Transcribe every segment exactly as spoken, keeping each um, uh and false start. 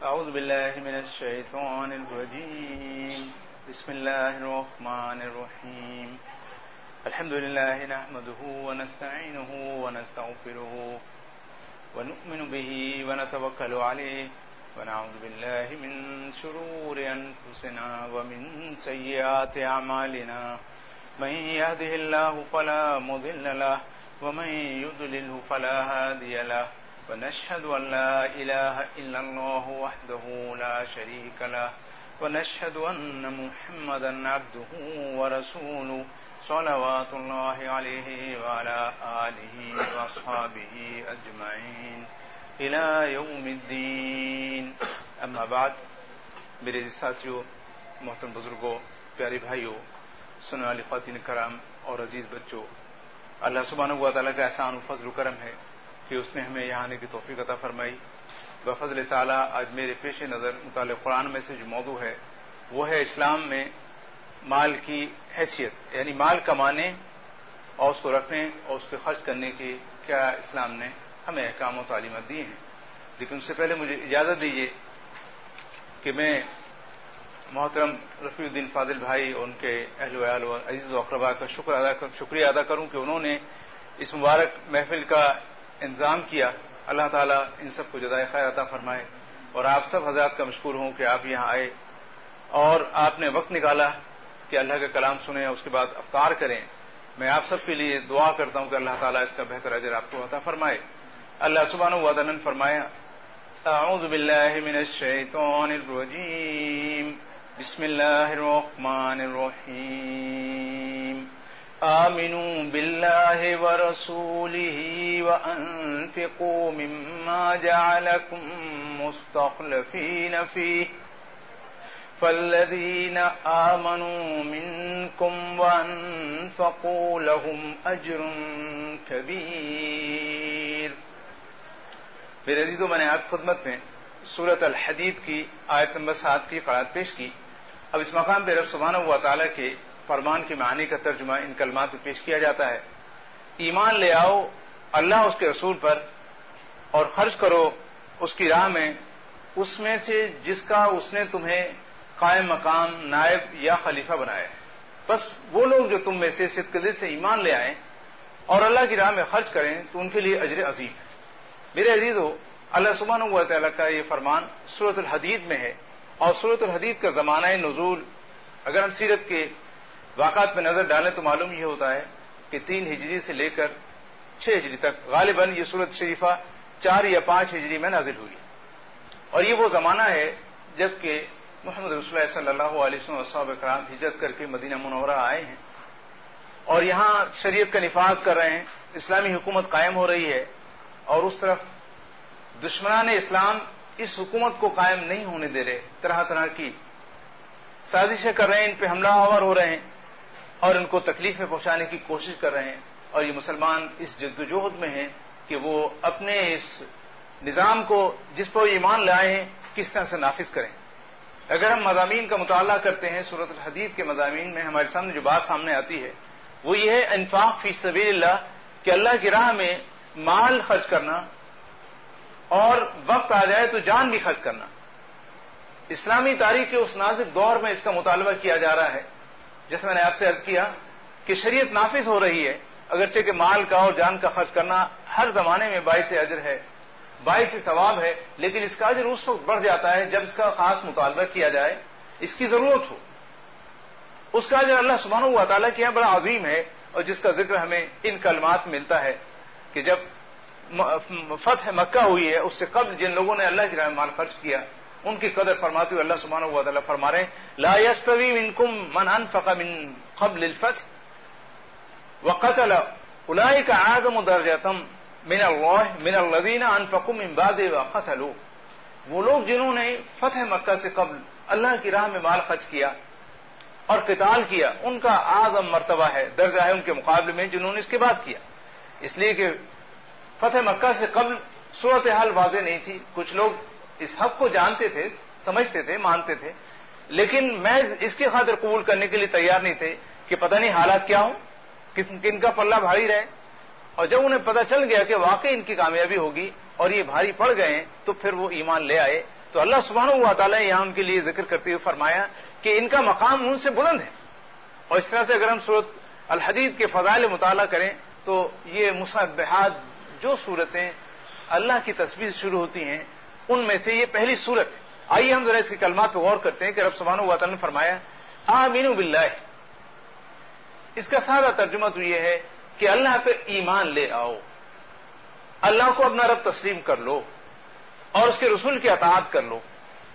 أعوذ بالله من الشيطان الرجيم بسم الله الرحمن الرحيم الحمد لله نحمده ونستعينه ونستغفره ونؤمن به ونتوكل عليه ونعوذ بالله من شرور أنفسنا ومن سيئات أعمالنا من يهده الله فلا مضل له ومن يضلله فلا هادي له ونشهد أن لا إله إلا الله وحده لا شريك له ونشهد أن محمدا عبده ورسوله صلوات الله عليه وعلى آله وأصحابه أجمعين إلى يوم الدين أما بعد میرے ساتھیوں، محترم بزرگوں، پیارے بھائیوں، سننے والی خواتین کرام اور عزیز بچوں، اللہ سبحانہ و تعالیٰ کا احسان و فضل و کرم ہے کہ اس نے ہمیں یہاں آنے کی توفیق عطا فرمائی۔ بفضل تعالیٰ آج میرے پیش نظر مطالعہ قرآن میں سے جو موضوع ہے وہ ہے اسلام میں مال کی حیثیت، یعنی مال کمانے اور اس کو رکھنے اور اس کو خرچ کرنے کی کیا اسلام نے ہمیں احکام و تعلیمات دیے ہیں۔ لیکن اس سے پہلے مجھے اجازت دیجیے کہ میں محترم رفیع الدین فاضل بھائی اور ان کے اہل ویال اور عزیز و اقربا کا شکر ادا کر شکریہ ادا کروں کہ انہوں نے اس مبارک محفل کا انتظام کیا۔ اللہ تعالیٰ ان سب کو جزائے خیر عطا فرمائے، اور آپ سب حضرات کا مشکور ہوں کہ آپ یہاں آئے اور آپ نے وقت نکالا کہ اللہ کا کلام سنیں اور اس کے بعد افطار کریں۔ میں آپ سب کے لیے دعا کرتا ہوں کہ اللہ تعالیٰ اس کا بہتر اجر آپ کو عطا فرمائے۔ اللہ سبحانہ و تعالیٰ نے فرمایا، اعوذ باللہ من الشیطان الرجیم بسم اللہ الرحمن الرحیم آمنوا باللہ ورسولہ وانفقوا مما جعلکم مستخلفین فیہ فالذین آمنوا منکم وانفقوا لهم اجر کبیر۔ میرے عزیزوں، میں نے آپ کی خدمت میں سورۃ الحدید کی آیت نمبر سات کی قرأت پیش کی۔ اب اس مقام پہ رب سبحانہ و تعالیٰ کے فرمان کے معنی کا ترجمہ ان کلمات میں پیش کیا جاتا ہے۔ ایمان لے آؤ اللہ اس کے رسول پر اور خرچ کرو اس کی راہ میں، اس میں سے جس کا اس نے تمہیں قائم مقام، نائب یا خلیفہ بنایا ہے۔ بس وہ لوگ جو تم میں سے صدق دل سے ایمان لے آئیں اور اللہ کی راہ میں خرچ کریں تو ان کے لیے اجر عظیم ہے۔ میرے عزیزو، اللہ سبحانہ و تعالیٰ کا یہ فرمان سورۃ الحدید میں ہے، اور سورۃ الحدید کا زمانہ نزول اگر ہم سیرت کے واقعات پہ نظر ڈالیں تو معلوم یہ ہوتا ہے کہ تین ہجری سے لے کر چھ ہجری تک غالباً یہ سورۃ شریفہ چار یا پانچ ہجری میں نازل ہوئی، اور یہ وہ زمانہ ہے جبکہ محمد رسول اللہ صلی اللہ علیہ وسلم اور صحابہ کرام ہجرت کر کے مدینہ منورہ آئے ہیں اور یہاں شریعت کا نفاذ کر رہے ہیں، اسلامی حکومت قائم ہو رہی ہے، اور اس طرف دشمنان اسلام اس حکومت کو قائم نہیں ہونے دے رہے، طرح طرح کی سازشیں کر رہے ہیں، ان پہ حملہ آور ہو رہے ہیں اور ان کو تکلیفیں پہنچانے کی کوشش کر رہے ہیں، اور یہ مسلمان اس جدوجہد میں ہیں کہ وہ اپنے اس نظام کو جس پر ایمان لائے ہیں کس طرح سے نافذ کریں۔ اگر ہم مضامین کا مطالعہ کرتے ہیں سورۃ الحدید کے مضامین میں ہمارے سامنے جو بات سامنے آتی ہے وہ یہ ہے انفاق فی سبیل اللہ، کہ اللہ کی راہ میں مال خرچ کرنا، اور وقت آ جائے تو جان بھی خرچ کرنا۔ اسلامی تاریخ کے اس نازک دور میں اس کا مطالبہ کیا جا رہا ہے، جیسے میں نے آپ سے عرض کیا کہ شریعت نافذ ہو رہی ہے، اگرچہ کہ مال کا اور جان کا خرچ کرنا ہر زمانے میں باعث اجر ہے، باعث ثواب ہے، لیکن اس کا اجر اس وقت بڑھ جاتا ہے جب اس کا خاص مطالبہ کیا جائے، اس کی ضرورت ہو۔ اس کا اجر اللہ سبحانہ و تعالیٰ کے یہاں بڑا عظیم ہے، اور جس کا ذکر ہمیں ان کلمات ملتا ہے کہ جب فتح مکہ ہوئی ہے اس سے قبل جن لوگوں نے اللہ کی راہ میں مال خرچ کیا ان کی قدر فرماتے ہوئے اللہ سبحانہ و تعالیٰ فرما رہے ہیں، لا يستوي منكم من انفق من قبل الفتح وقتل اولئك اعظم درجة من الله من الذين انفقوا من بعد وقتلوا۔ وہ لوگ جنہوں نے فتح مکہ سے قبل اللہ کی راہ میں مال خرچ کیا اور قتال کیا، ان کا اعظم مرتبہ ہے، درجہ ہے ان کے مقابلے میں جنہوں نے اس کے بعد کیا، اس لیے کہ فتح مکہ سے قبل صورتحال واضح نہیں تھی۔ کچھ لوگ اس حق کو جانتے تھے، سمجھتے تھے، مانتے تھے، لیکن محض اس کی خاطر قبول کرنے کے لیے تیار نہیں تھے کہ پتہ نہیں حالات کیا ہوں، کن کا پلہ بھاری رہے، اور جب انہیں پتہ چل گیا کہ واقعی ان کی کامیابی ہوگی اور یہ بھاری پڑ گئے ہیں تو پھر وہ ایمان لے آئے، تو اللہ سبحانہ و تعالیٰ یہاں ان کے لیے ذکر کرتے ہوئے فرمایا کہ ان کا مقام ان سے بلند ہے. اور اس طرح سے اگر ہم سورۃ الحدید کے فضائل مطالعہ کریں تو یہ مسبحات جو صورتیں اللہ کی تسبیح سے شروع ہوتی ہیں ان میں سے یہ پہلی صورت ہے. آئیے ہم ذرا اس کے کلمات پہ غور کرتے ہیں کہ رب سبحانہ و تعالیٰ نے فرمایا آمنوا باللہ. اس کا سادہ ترجمہ تو یہ ہے کہ اللہ پہ ایمان لے آؤ، اللہ کو اپنا رب تسلیم کر لو اور اس کے رسول کی اطاعت کر لو.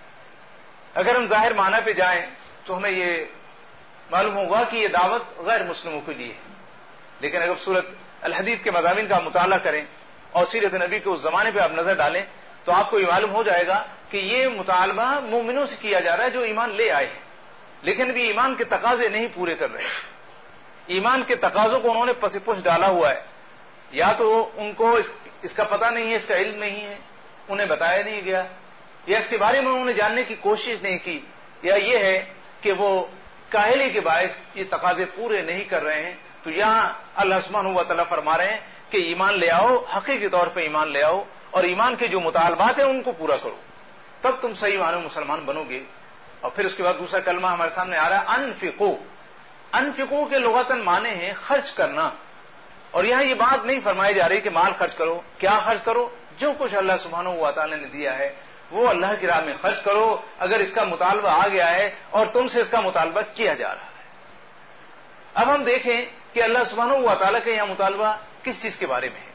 اگر ہم ظاہر معنی پہ جائیں تو ہمیں یہ معلوم ہوگا کہ یہ دعوت غیر مسلموں کے لیے ہے، لیکن اگر سورۃ الحدید کے مضامین کا مطالعہ کریں اور سیرت نبی کے اس زمانے پہ آپ نظر ڈالیں تو آپ کو یہ معلوم ہو جائے گا کہ یہ مطالبہ مومنوں سے کیا جا رہا ہے جو ایمان لے آئے ہیں لیکن ابھی ایمان کے تقاضے نہیں پورے کر رہے ہیں. ایمان کے تقاضوں کو انہوں نے پس پش ڈالا ہوا ہے، یا تو ان کو اس, اس کا پتہ نہیں ہے، اس کا علم نہیں ہے، انہیں بتایا نہیں گیا، یا اس کے بارے میں انہوں نے جاننے کی کوشش نہیں کی، یا یہ ہے کہ وہ کاہلی کے باعث یہ تقاضے پورے نہیں کر رہے ہیں. تو یہاں اللہ سبحانہ و تعالیٰ فرما رہے ہیں کہ ایمان لے آؤ، حقیقی طور پہ ایمان لے آؤ اور ایمان کے جو مطالبات ہیں ان کو پورا کرو، تب تم صحیح معنی میں مسلمان بنو گے. اور پھر اس کے بعد دوسرا کلمہ ہمارے سامنے آ رہا ہے انفقو. انفقو کے لغتاً معنی ہیں خرچ کرنا، اور یہاں یہ بات نہیں فرمائی جا رہی کہ مال خرچ کرو. کیا خرچ کرو؟ جو کچھ اللہ سبحانہ و تعالیٰ نے دیا ہے وہ اللہ کی راہ میں خرچ کرو اگر اس کا مطالبہ آ گیا ہے اور تم سے اس کا مطالبہ کیا جا رہا ہے. اب ہم دیکھیں کہ اللہ سبحانہ و تعالیٰ کا یہاں مطالبہ کس چیز کے بارے میں ہے.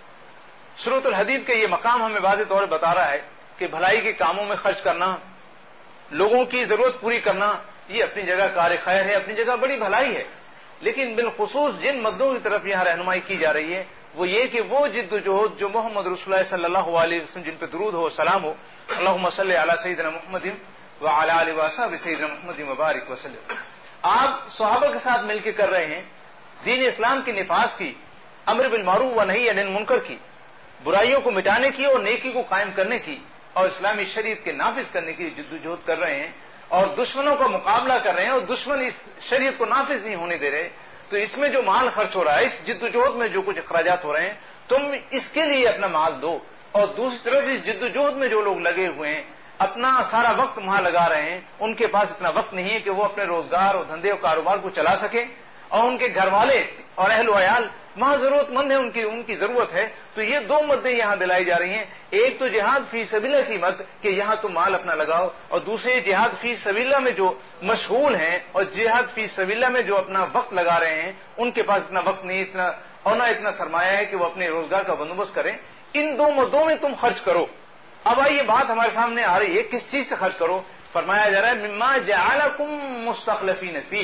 سورۃ الحدید کا یہ مقام ہمیں واضح طور پر بتا رہا ہے کہ بھلائی کے کاموں میں خرچ کرنا، لوگوں کی ضرورت پوری کرنا، یہ اپنی جگہ کار خیر ہے، اپنی جگہ بڑی بھلائی ہے. لیکن بالخصوص جن مدوں کی طرف یہاں رہنمائی کی جا رہی ہے وہ یہ کہ وہ جد و جہد جو محمد رسول اللہ صلی اللہ علیہ وسلم جن پہ درود ہو، سلام ہو، اللہم صلی علی سیدنا محمد وعلی آلہ وصحبہ سیدنا محمد وبارک وسلم، آپ صحابہ کے ساتھ مل کے کر رہے ہیں دین اسلام کے نفاذ کی، امر بالمعروف و نہی عن المنکر کی، برائیوں کو مٹانے کی اور نیکی کو قائم کرنے کی اور اسلامی شریعت کے نافذ کرنے کی جد و جہد کر رہے ہیں اور دشمنوں کا مقابلہ کر رہے ہیں اور دشمن اس شریعت کو نافذ نہیں ہونے دے رہے. تو اس میں جو مال خرچ ہو رہا ہے، اس جد و جہد میں جو کچھ اخراجات ہو رہے ہیں، تم اس کے لیے اپنا مال دو. اور دوسری طرف اس جد و جہد میں جو لوگ لگے ہوئے ہیں اپنا سارا وقت وہاں لگا رہے ہیں، ان کے پاس اتنا وقت نہیں ہے کہ وہ اپنے روزگار اور دھندے اور کاروبار کو چلا سکیں، اور ان کے گھر والے اور اہل و عیال وہاں ضرورت مند ہیں، ان کی ان کی ضرورت ہے. تو یہ دو مدیں یہاں دلائی جا رہی ہیں، ایک تو جہاد فی سبیل اللہ کی مد کہ یہاں تم مال اپنا لگاؤ، اور دوسرے جہاد فی سبیل اللہ میں جو مشغول ہیں اور جہاد فی سبیل اللہ میں جو اپنا وقت لگا رہے ہیں ان کے پاس اتنا وقت نہیں اتنا اور نہ اتنا سرمایہ ہے کہ وہ اپنے روزگار کا بندوبست کریں. ان دو مدوں میں تم خرچ کرو. اب آئیے بات ہمارے سامنے آ رہی ہے کس چیز سے خرچ کرو. فرمایا جا رہا ہے مما جعلکم مستخلفین فیہ،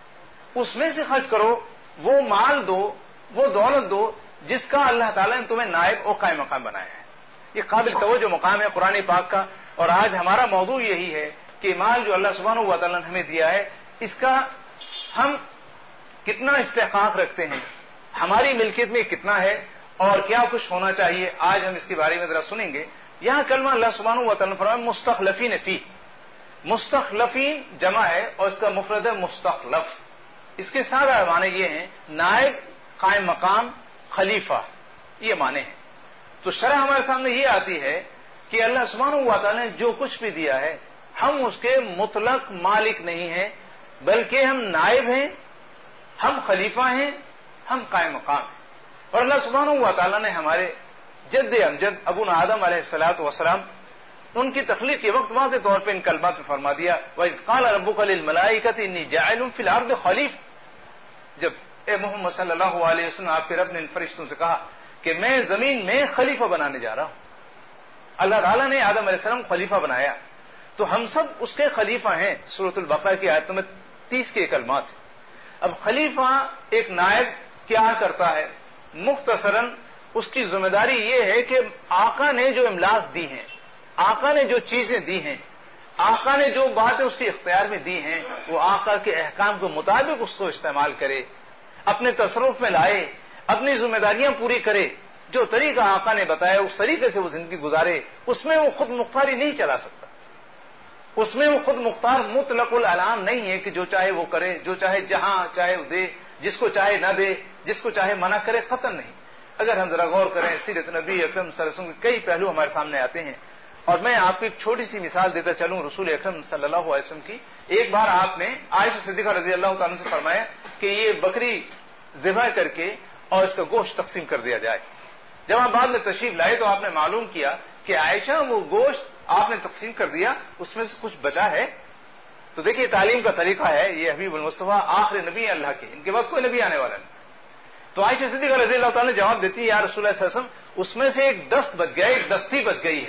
اس میں سے خرچ کرو، وہ مال دو، وہ دولت دو جس کا اللہ تعالیٰ نے تمہیں نائب اور قائم مقام بنایا ہے. یہ قابل توجہ مقام ہے قرآن پاک کا، اور آج ہمارا موضوع یہی ہے کہ مال جو اللہ سبحانہ و تعالیٰ نے ہمیں دیا ہے اس کا ہم کتنا استحقاق رکھتے ہیں، ہماری ملکیت میں کتنا ہے اور کیا کچھ ہونا چاہیے. آج ہم اس کے بارے میں ذرا سنیں گے. یہاں کلمہ اللہ سبحانہ و تعالیٰ نے فرمایا مستخلفین فی. مستخلفین جمع ہے اور اس کا مفرد ہے مستخلف. اس کے سارے معنی یہ ہیں نائب، قائم مقام، خلیفہ، یہ معنی ہیں. تو شرح ہمارے سامنے یہ آتی ہے کہ اللہ سبحانہ و تعالیٰ نے جو کچھ بھی دیا ہے ہم اس کے مطلق مالک نہیں ہیں، بلکہ ہم نائب ہیں، ہم خلیفہ ہیں، ہم قائم مقام ہیں. اور اللہ سبحانہ و تعالیٰ نے ہمارے جد امجد ابونا آدم علیہ الصلوۃ والسلام ان کی تخلیق کے وقت واضح طور پہ ان کلمات میں فرما دیا وَإِذْ قَالَ رَبُّكَ لِلْمَلَائِكَةِ إِنِّي جَاعِلٌ فِي الْأَرْضِ خَلِيفَةً. جب اے محمد صلی اللہ علیہ وسلم آپ کے رب نے ان فرشتوں سے کہا کہ میں زمین میں خلیفہ بنانے جا رہا ہوں، اللہ تعالیٰ نے آدم علیہ السلام خلیفہ بنایا تو ہم سب اس کے خلیفہ ہیں. سورۃ البقرہ کی آیت نمبر تیس کے کلمات. اب خلیفہ ایک نائب کیا کرتا ہے؟ مختصراً اس کی ذمہ داری یہ ہے کہ آقا نے جو املاک دی ہیں، آقا نے جو چیزیں دی ہیں، آقا نے جو باتیں اس کے اختیار میں دی ہیں وہ آقا کے احکام کے مطابق اس کو استعمال کرے، اپنے تصرف میں لائے، اپنی ذمہ داریاں پوری کرے. جو طریقہ آقا نے بتایا اس طریقے سے وہ زندگی گزارے. اس میں وہ خود مختاری نہیں چلا سکتا، اس میں وہ خود مختار مطلق العنان نہیں ہے کہ جو چاہے وہ کرے، جو چاہے جہاں چاہے وہ دے، جس کو چاہے نہ دے، جس کو چاہے منع کرے، قطعاً نہیں. اگر ہم ذرا غور کریں سیرت نبی اکرم صلی اللہ علیہ وسلم کے کئی پہلو ہمارے سامنے آتے ہیں اور میں آپ کو ایک چھوٹی سی مثال دیتا چلوں رسول اکرم صلی اللہ علیہ وسلم کی. ایک بار آپ نے عائشہ صدیقہ رضی اللہ تعالیٰ سے فرمایا کہ یہ بکری ذبح کر کے اور اس کا گوشت تقسیم کر دیا جائے. جب آپ بعد میں تشریف لائے تو آپ نے معلوم کیا کہ عائشہ وہ گوشت آپ نے تقسیم کر دیا, اس میں سے کچھ بچا ہے. تو دیکھیے تعلیم کا طریقہ ہے, یہ حبیب المصطفیٰ آخر نبی اللہ کے, ان کے بعد کوئی نبی آنے والا نہیں. تو عائشہ صدیقہ رضی اللہ تعالیٰ نے جواب دیتی ہے یا رسول اللہ صلی اللہ علیہ وسلم اس میں سے ایک دست بچ گیا, ایک دستی بچ گئی ہے,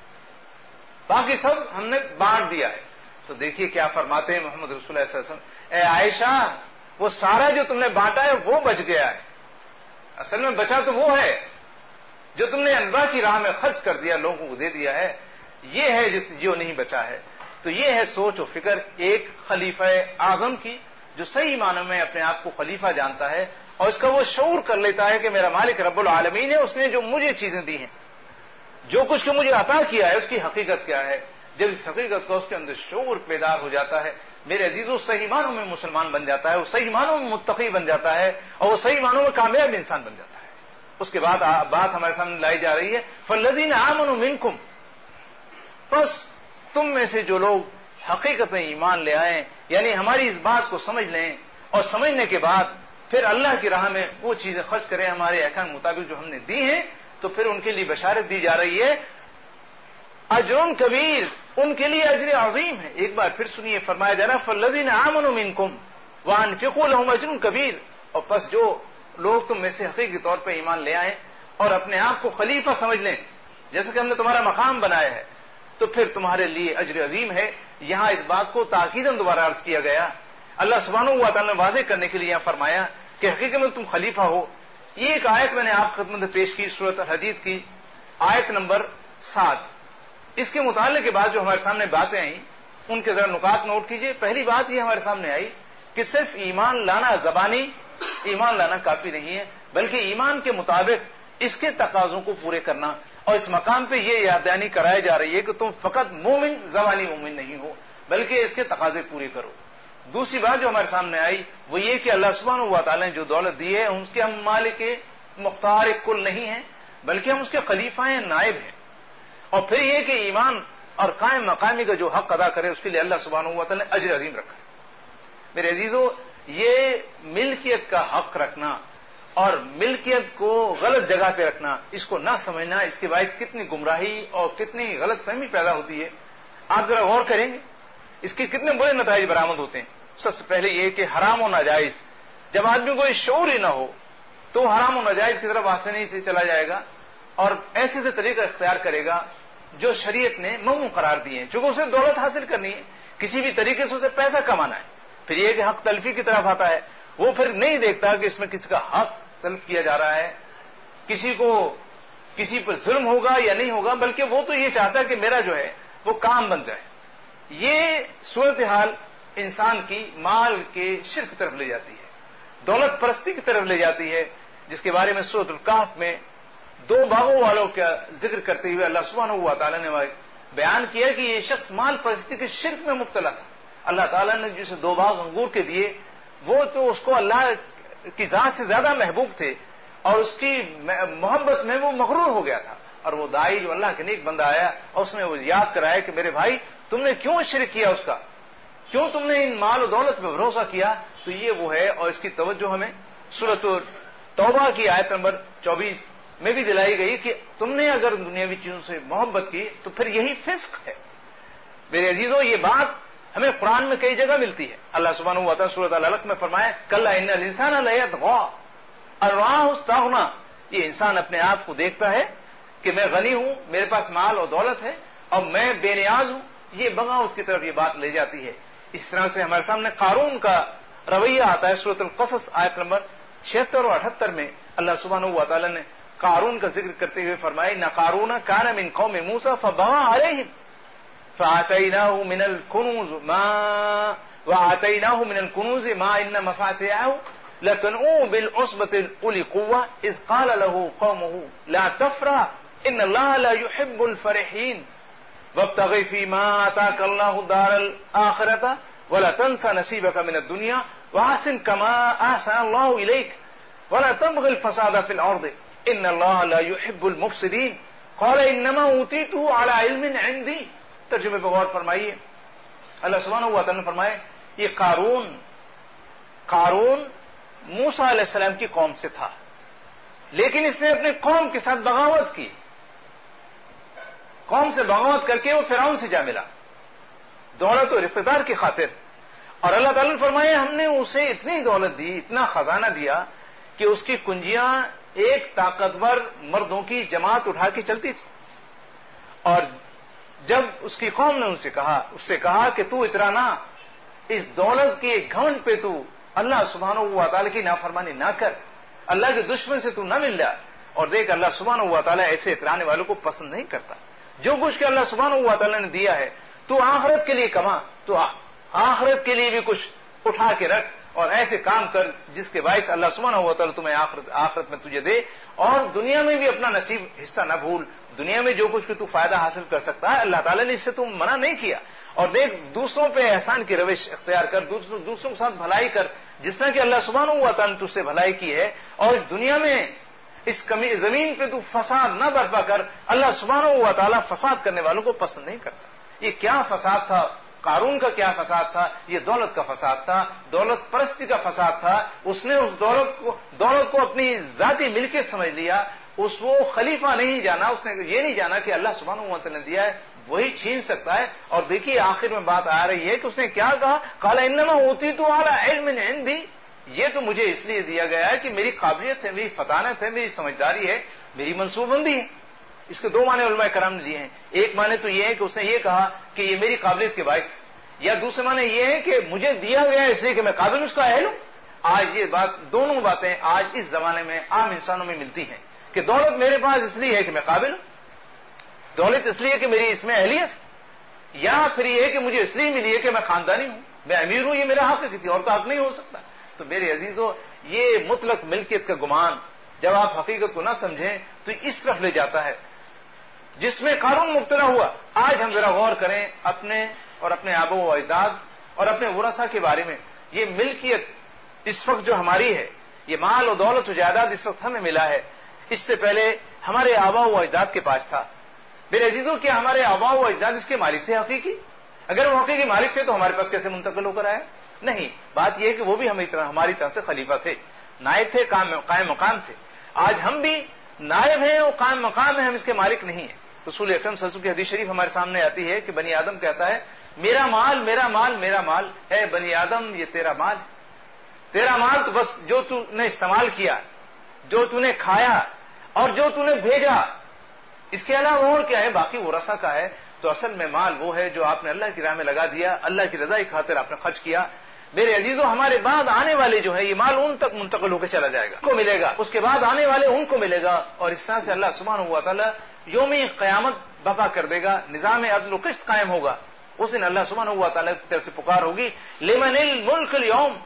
باقی سب ہم نے بانٹ دیا ہے. تو دیکھیے کیا فرماتے ہیں محمد رسول اللہ صلی اللہ علیہ وسلم, اے عائشہ وہ سارا جو تم نے بانٹا ہے وہ بچ گیا ہے, اصل میں بچا تو وہ ہے جو تم نے اللہ کی راہ میں خرچ کر دیا, لوگوں کو دے دیا ہے, یہ ہے جس جو نہیں بچا ہے. تو یہ ہے سوچ و فکر ایک خلیفہ اعظم کی جو صحیح معنوں میں اپنے آپ کو خلیفہ جانتا ہے اور اس کا وہ شعور کر لیتا ہے کہ میرا مالک رب العالمین ہے, اس نے جو مجھے چیزیں دی ہیں, جو کچھ کو مجھے عطا کیا ہے اس کی حقیقت کیا ہے. جب اس حقیقت کا اس کے اندر شعور بیدار ہو جاتا ہے, میرے عزیزوں صحیح معنوں میں مسلمان بن جاتا ہے, وہ صحیح معنوں میں متقی بن جاتا ہے اور وہ صحیح معنوں میں کامیاب انسان بن جاتا ہے. اس کے بعد بات ہمارے سامنے لائی جا رہی ہے فالذین آمنوا منکم, بس تم میں سے جو لوگ حقیقت میں ایمان لے آئیں, یعنی ہماری اس بات کو سمجھ لیں اور سمجھنے کے بعد پھر اللہ کی راہ میں وہ چیزیں خرچ کریں ہمارے احکام مطابق جو ہم نے دی ہیں, تو پھر ان کے لیے بشارت دی جا رہی ہے اجر کبیر, ان کے لیے اجر عظیم ہے. ایک بار پھر سنیے, فرمایا جا رہا فالذین آمنوا منکم وانفقوا لهم اجر کبیر, اور پس جو لوگ تم میں سے حقیقی طور پہ ایمان لے آئیں اور اپنے آپ کو خلیفہ سمجھ لیں, جیسے کہ ہم نے تمہارا مقام بنایا ہے, تو پھر تمہارے لیے اجر عظیم ہے. یہاں اس بات کو تاکیداً دوبارہ عرض کیا گیا, اللہ سبحانہ و تعالیٰ نے واضح کرنے کے لیے یہاں فرمایا کہ حقیقت میں تم خلیفہ ہو. یہ ایک آیت میں نے آپ کی خدمت میں پیش کی, سورۃ الحدید کی آیت نمبر سات. اس کے متعلق کے بعد جو ہمارے سامنے باتیں آئیں ان کے ذرا نکات نوٹ کیجئے. پہلی بات یہ ہمارے سامنے آئی کہ صرف ایمان لانا زبانی ایمان لانا کافی نہیں ہے, بلکہ ایمان کے مطابق اس کے تقاضوں کو پورے کرنا, اور اس مقام پہ یہ یاد دہانی کرائی جا رہی ہے کہ تم فقط مومن زبانی مومن نہیں ہو بلکہ اس کے تقاضے پورے کرو. دوسری بات جو ہمارے سامنے آئی وہ یہ کہ اللہ سبحانہ و تعالیٰ نے جو دولت دی ہے اس کے ہم مالک مختار کل نہیں ہیں بلکہ ہم اس کے خلیفہ ہیں, نائب ہیں. اور پھر یہ کہ ایمان اور قائم مقامی کا جو حق ادا کرے اس کے لیے اللہ سبحانہ و تعالیٰ نے اجر عظیم رکھا ہے. میرے عزیزو, یہ ملکیت کا حق رکھنا اور ملکیت کو غلط جگہ پہ رکھنا, اس کو نہ سمجھنا, اس کے باعث کتنی گمراہی اور کتنی غلط فہمی پیدا ہوتی ہے. آپ ذرا غور کریں گے اس کے کتنے بڑے نتائج برآمد ہوتے ہیں. سب سے پہلے یہ کہ حرام و ناجائز, جب آدمی کو شعور ہی نہ ہو تو حرام و ناجائز کی طرف آسانی سے چلا جائے گا اور ایسے سے طریقہ اختیار کرے گا جو شریعت نے ممنوع قرار دیے ہیں, چونکہ اسے دولت حاصل کرنی ہے, کسی بھی طریقے سے اسے پیسہ کمانا ہے. پھر یہ کہ حق تلفی کی طرف آتا ہے, وہ پھر نہیں دیکھتا کہ اس میں کسی کا حق تلف کیا جا رہا ہے, کسی کو کسی پر ظلم ہوگا یا نہیں ہوگا, بلکہ وہ تو یہ چاہتا ہے کہ میرا جو ہے وہ کام بن جائے. یہ صورتحال انسان کی مال کے شرک کی طرف لے جاتی ہے, دولت پرستی کی طرف لے جاتی ہے, جس کے بارے میں سورۃ الکہف میں دو باغوں والوں کا ذکر کرتے ہوئے اللہ سبحانہ و تعالیٰ نے بیان کیا کہ یہ شخص مال پرستی کے شرک میں مبتلا تھا. اللہ تعالیٰ نے جسے دو باغ انگور کے دیے وہ تو اس کو اللہ کی ذات سے زیادہ محبوب تھے اور اس کی محبت میں وہ مغرور ہو گیا تھا. اور وہ دائی جو اللہ کے نیک بندہ آیا اور اس نے وہ یاد کرایا کہ میرے بھائی تم نے کیوں شرک کیا, اس کا کیوں تم نے ان مال و دولت پہ بھروسہ کیا, تو یہ وہ ہے. اور اس کی توجہ ہمیں سورۃ توبہ کی آیت نمبر چوبیس میں بھی دلائی گئی کہ تم نے اگر دنیاوی چیزوں سے محبت کی تو پھر یہی فسق ہے. میرے عزیزوں, یہ بات ہمیں قرآن میں کئی جگہ ملتی ہے. اللہ سبحانہ و تعالیٰ سورۃ العلق میں فرمایا کلا ان الانسان لیطغی ان رآہ استغنی, یہ انسان اپنے آپ کو دیکھتا ہے کہ میں غنی ہوں, میرے پاس مال اور دولت ہے اور میں بے نیاز ہوں, یہ بغاوت کی طرف یہ بات لے جاتی ہے. اس طرح سے ہمارے سامنے قارون کا رویہ آتا ہے سورۃ القصص آیت نمبر چھہتر اور اٹھہتر میں. اللہ سبحانہ و تعالیٰ نے قارون کا ذکر کرتے ہوئے فرمایا ان قارون کان من قوم موسیٰ فبغى علیہم فآتیناہ من الکنوز ما وآتیناہ من الکنوز ما ان مفاتحہ لتنوء بالعصبة اولي قوة اذ قال له قومه لا تفرح ان اللہ لا يحب الفرحین وابتغ فيما آتاك الله الدار الآخرة ولا تنس نصيبك من الدنيا وأحسن كما أحسن الله إليك ولا تبغ الفساد في الأرض إن الله لا يحب المفسدين. قال انما اوتیتہ علی علم عندی. ترجمے پہ غور فرمائیے. اللہ سبحانہ و تعالی نے فرمائے یہ قارون قارون موسیٰ علیہ السلام کی قوم سے تھا، لیکن اس نے اپنے قوم کے ساتھ بغاوت کی. قوم سے بغاوت کر کے وہ فرعون سے جا ملا دولت اور اقتدار کی خاطر. اور اللہ تعالیٰ نے فرمایا ہم نے اسے اتنی دولت دی، اتنا خزانہ دیا کہ اس کی کنجیاں ایک طاقتور مردوں کی جماعت اٹھا کے چلتی تھی. اور جب اس کی قوم نے ان سے کہا اس سے کہا کہ تو اترانا، اس دولت کے گھمنڈ پہ تو اللہ سبحانہ و تعالیٰ کی نافرمانی نہ کر، اللہ کے دشمن سے تو نہ مل جا. اور دیکھ اللہ سبحانہ و تعالیٰ ایسے اترانے والوں کو پسند نہیں کرتا. جو کچھ کہ اللہ سبحانہ و تعالیٰ نے دیا ہے تو آخرت کے لیے کما، تو آخرت کے لیے بھی کچھ اٹھا کے رکھ اور ایسے کام کر جس کے باعث اللہ سبحانہ و تعالیٰ تمہیں آخرت آخرت میں تجھے دے. اور دنیا میں بھی اپنا نصیب حصہ نہ بھول. دنیا میں جو کچھ کہ تو فائدہ حاصل کر سکتا ہے اللہ تعالیٰ نے اس سے تم منع نہیں کیا. اور دیکھ دوسروں پہ احسان کی روش اختیار کر، دوسروں دوسروں کے ساتھ بھلائی کر جس طرح کہ اللہ سبحانہ و تعالیٰ نے تجھ سے بھلائی کی ہے. اور اس دنیا میں اس زمین پہ تو فساد نہ برپا کر. اللہ سبحانہ و تعالیٰ فساد کرنے والوں کو پسند نہیں کرتا. یہ کیا فساد تھا؟ قارون کا کیا فساد تھا؟ یہ دولت کا فساد تھا، دولت پرستی کا فساد تھا. اس نے اس دولت کو دولت کو اپنی ذاتی ملکیت سمجھ لیا. اس وہ خلیفہ نہیں جانا، اس نے یہ نہیں جانا کہ اللہ سبحانہ و تعالیٰ نے دیا ہے وہی چھین سکتا ہے. اور دیکھیے آخر میں بات آ رہی ہے کہ اس نے کیا کہا، قال انما اوتیتہ علی علم عندی. یہ تو مجھے اس لیے دیا گیا ہے کہ میری قابلیت ہے، میری فطانت ہے، میری سمجھداری ہے، میری منصوبہ بندی ہے. اس کے دو معنی علماء کرام نے دیے ہیں. ایک معنی تو یہ ہے کہ اس نے یہ کہا کہ یہ میری قابلیت کے باعث، یا دوسرے معنی یہ ہے کہ مجھے دیا گیا اس لیے کہ میں قابل اس کا اہل ہوں. آج یہ بات دونوں باتیں آج اس زمانے میں عام انسانوں میں ملتی ہیں کہ دولت میرے پاس اس لیے ہے کہ میں قابل ہوں، دولت اس لیے کہ میری اس میں اہلیت ہے، یا پھر یہ ہے کہ مجھے اس لیے ملی ہے کہ میں خاندانی ہوں، میں امیر ہوں، یہ میرا حق ہے، کسی اور کا حق نہیں ہو سکتا. تو میرے عزیزو یہ مطلق ملکیت کا گمان جب آپ حقیقت کو نہ سمجھیں تو اس طرف لے جاتا ہے جس میں قارون مبتلا ہوا. آج ہم ذرا غور کریں اپنے اور اپنے آباء و اجداد اور اپنے ورثاء کے بارے میں. یہ ملکیت اس وقت جو ہماری ہے، یہ مال و دولت و جائیداد اس وقت ہمیں ملا ہے، اس سے پہلے ہمارے آباء و اجداد کے پاس تھا. میرے عزیزوں کیا ہمارے آباء و اجداد اس کے مالک تھے حقیقی؟ اگر وہ حقیقی مالک تھے تو ہمارے پاس کیسے منتقل ہو کر آئے؟ نہیں. بات یہ ہے کہ وہ بھی ہماری طرح ہماری طرح سے خلیفہ تھے، نائب تھے، قائم مقام تھے. آج ہم بھی نائب ہیں اور قائم مقام ہیں، ہم اس کے مالک نہیں ہیں. رسول اکرم صلی اللہ علیہ وسلم کی حدیث شریف ہمارے سامنے آتی ہے کہ بنی آدم کہتا ہے میرا مال میرا مال میرا مال ہے. بنی آدم یہ تیرا مال ہے. تیرا مال تو بس جو تو نے استعمال کیا، جو تو نے کھایا اور جو تو نے بھیجا، اس کے علاوہ اور کیا ہے باقی ورثہ کا ہے. تو اصل میں مال وہ ہے جو آپ نے اللہ کی راہ میں لگا دیا، اللہ کی رضا کی خاطر آپ نے خرچ کیا. میرے عزیزوں ہمارے بعد آنے والے جو ہے یہ مال ان تک منتقل ہو کے چلا جائے گا، ان کو ملے گا، اس کے بعد آنے والے ان کو ملے گا. اور اس طرح سے اللہ سبحانہ و تعالیٰ یوم قیامت برپا کر دے گا، نظام عدل و قسط قائم ہوگا. اس دن اللہ سبحانہ و تعالیٰ کی طرف سے پکار ہوگی لمن الملک اليوم،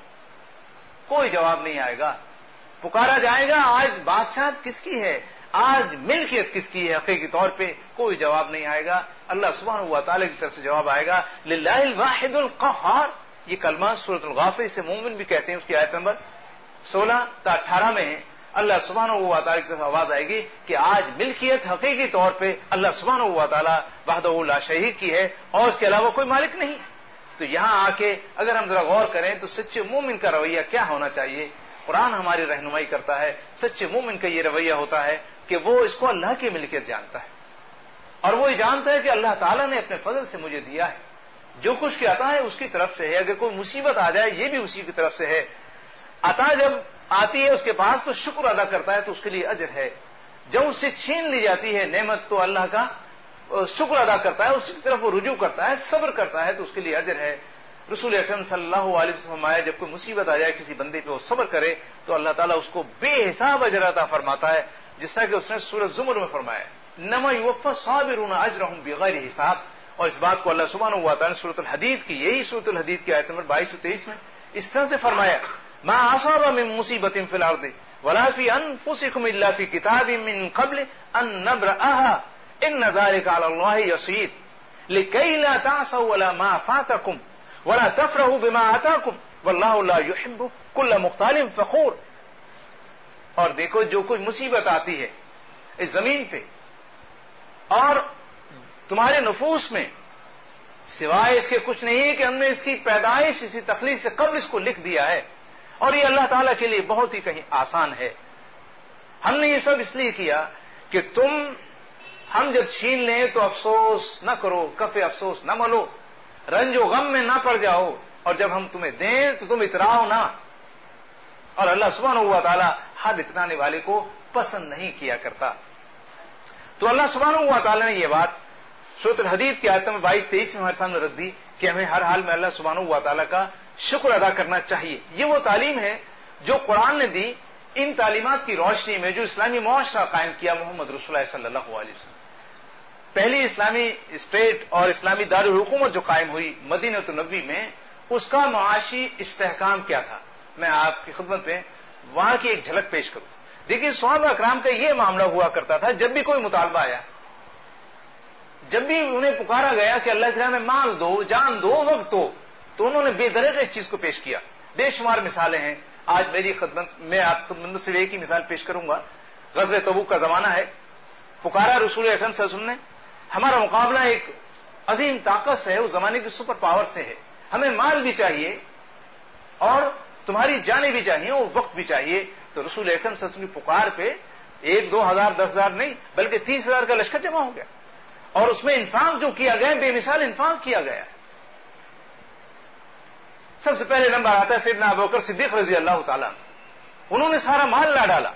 کوئی جواب نہیں آئے گا. پکارا جائے گا آج بادشاہت کس کی ہے، آج ملکیت کس کی ہے، حقیقی طور پہ کوئی جواب نہیں آئے گا. اللہ سبحانہ و تعالیٰ کی طرف سے جواب آئے گا للہ الواحد القہار. یہ کلمہ سورۃ الغافر سے مومن بھی کہتے ہیں، اس کی آیت نمبر سولہ تا اٹھارہ میں اللہ سبحانہ و تعالیٰ کی طرف آواز آئے گی کہ آج ملکیت حقیقی طور پہ اللہ سبحانہ و تعالیٰ وحدہ لا شریک کی ہے اور اس کے علاوہ کوئی مالک نہیں. تو یہاں آ کے اگر ہم ذرا غور کریں تو سچے مومن کا رویہ کیا ہونا چاہیے. قرآن ہماری رہنمائی کرتا ہے. سچے مومن کا یہ رویہ ہوتا ہے کہ وہ اس کو اللہ کی ملکیت جانتا ہے اور وہ یہ جانتا ہے کہ اللہ تعالیٰ نے اپنے فضل سے مجھے دیا ہے، جو کچھ کی عطا ہے اس کی طرف سے ہے. اگر کوئی مصیبت آ جائے یہ بھی اسی کی طرف سے ہے. عطا جب آتی ہے اس کے پاس تو شکر ادا کرتا ہے تو اس کے لیے اجر ہے. جب اس سے چھین لی جاتی ہے نعمت تو اللہ کا شکر ادا کرتا ہے، اسی کی طرف وہ رجوع کرتا ہے، صبر کرتا ہے تو اس کے لیے اجر ہے. رسول اکرم صلی اللہ علیہ وسلم فرمایا جب کوئی مصیبت آ جائے کسی بندے پہ وہ صبر کرے تو اللہ تعالیٰ اس کو بے حساب اجر عطا فرماتا ہے، جس طرح کہ اس نے سورۃ زمر میں فرمایا انما یوفی الصابرون اجرهم بغیر حساب. اور اس بات کو اللہ سبحانہ و تعالیٰ نے سورۃ الحدید کی یہی سورۃ الحدید کی آیت نمبر بائیس و تیئیس میں اس طرح سے فرمایا ما اصاب من مصیبت فی الارض ولا فی انفسکم الا فی کتاب من قبل ان نبرأها ان ذلك علی اللہ یسیر لکی لا تعصوا ولا ما فاتکم ولا تفرحوا بما آتاکم واللہ لا يحب کل مختال فخور. اور دیکھو جو کوئی مصیبت آتی ہے اس زمین پہ اور تمہارے نفوس میں سوائے اس کے کچھ نہیں ہے کہ ہم نے اس کی پیدائش اسی تخلیق سے قبل اس کو لکھ دیا ہے، اور یہ اللہ تعالیٰ کے لیے بہت ہی کہیں آسان ہے۔ ہم نے یہ سب اس لیے کیا کہ تم ہم جب چھین لیں تو افسوس نہ کرو، کف افسوس نہ ملو، رنج و غم میں نہ پڑ جاؤ، اور جب ہم تمہیں دیں تو تم اتراؤ نہ۔ اور اللہ سبحانہ و تعالیٰ حد اترانے والے کو پسند نہیں کیا کرتا۔ تو اللہ سبحانہ و تعالیٰ نے یہ بات سورۃ الحدید کی آیت میں بائیس تیئیس میں ہمارے سامنے رکھ دی کہ ہمیں ہر حال میں اللہ سبحانہ و تعالیٰ کا شکر ادا کرنا چاہیے۔ یہ وہ تعلیم ہے جو قرآن نے دی، ان تعلیمات کی روشنی میں جو اسلامی معاشرہ قائم کیا محمد رسول اللہ صلی اللہ علیہ وسلم۔ پہلی اسلامی اسٹیٹ اور اسلامی دارالحکومت جو قائم ہوئی مدینہ النبوی میں، اس کا معاشی استحکام کیا تھا، میں آپ کی خدمت میں وہاں کی ایک جھلک پیش کروں۔ دیکھیے صحابہ اکرام کا یہ معاملہ ہوا کرتا تھا، جب بھی کوئی مطالبہ آیا، جب بھی انہیں پکارا گیا کہ اللہ کے راہ میں مال دو، جان دو، وقت دو، تو انہوں نے بے دریغ اس چیز کو پیش کیا۔ بے شمار مثالیں ہیں، آج میری خدمت میں آپ خدمت سے ایک ہی مثال پیش کروں گا۔ غزوہ تبوک کا زمانہ ہے، پکارا رسول اکرم صلی اللہ علیہ وسلم نے، ہمارا مقابلہ ایک عظیم طاقت سے ہے، اس زمانے کی سپر پاور سے ہے، ہمیں مال بھی چاہیے اور تمہاری جانیں بھی چاہیے اور وقت بھی چاہیے۔ تو رسول اکرم صلی اللہ علیہ وسلم کی پکار پہ ایک دو ہزار دس ہزار نہیں بلکہ تیس ہزار کا لشکر جمع ہو گیا، اور اس میں انفاق جو کیا گیا بے مثال انفاق کیا گیا۔ سب سے پہلے نمبر آتا ہے سیدنا ابوبکر صدیق رضی اللہ تعالیٰ، انہوں نے سارا مال لا ڈالا،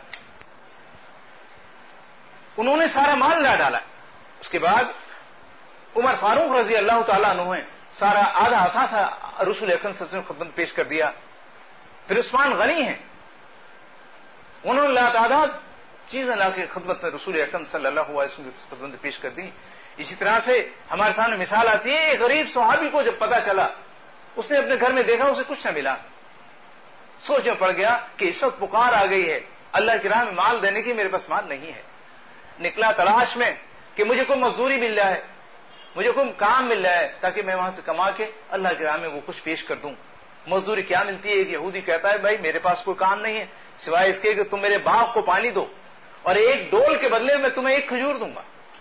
انہوں نے سارا مال لا ڈالا۔ اس کے بعد عمر فاروق رضی اللہ تعالیٰ عنہ نے سارا آدھا اثاثہ رسول اکرم صلی اللہ علیہ وسلم کی خدمت پیش کر دیا۔ پھر عثمان غنی ہیں، انہوں نے لاتعداد چیزیں لا کے خدمت میں رسول اکرم صلی اللہ علیہ وسلم کی خدمت پیش کر دی۔ اسی طرح سے ہمارے سامنے مثال آتی ہے، ایک غریب صحابی کو جب پتا چلا، اس نے اپنے گھر میں دیکھا اسے کچھ نہ ملا، سوچ میں پڑ گیا کہ اس وقت پکار آ گئی ہے، اللہ کی راہ میں مال دینے کی میرے پاس مال نہیں ہے۔ نکلا تلاش میں کہ مجھے کوئی مزدوری مل رہا ہے، مجھے کوئی کام مل رہا ہے تاکہ میں وہاں سے کما کے اللہ کی راہ میں وہ کچھ پیش کر دوں۔ مزدوری کیا ملتی ہے؟ ایک یہودی کہتا ہے بھائی میرے پاس کوئی کام نہیں ہے سوائے اس کے کہ تم میرے باغ کو پانی دو اور ایک ڈول کے بدلے میں تمہیں ایک کھجور دوں گا۔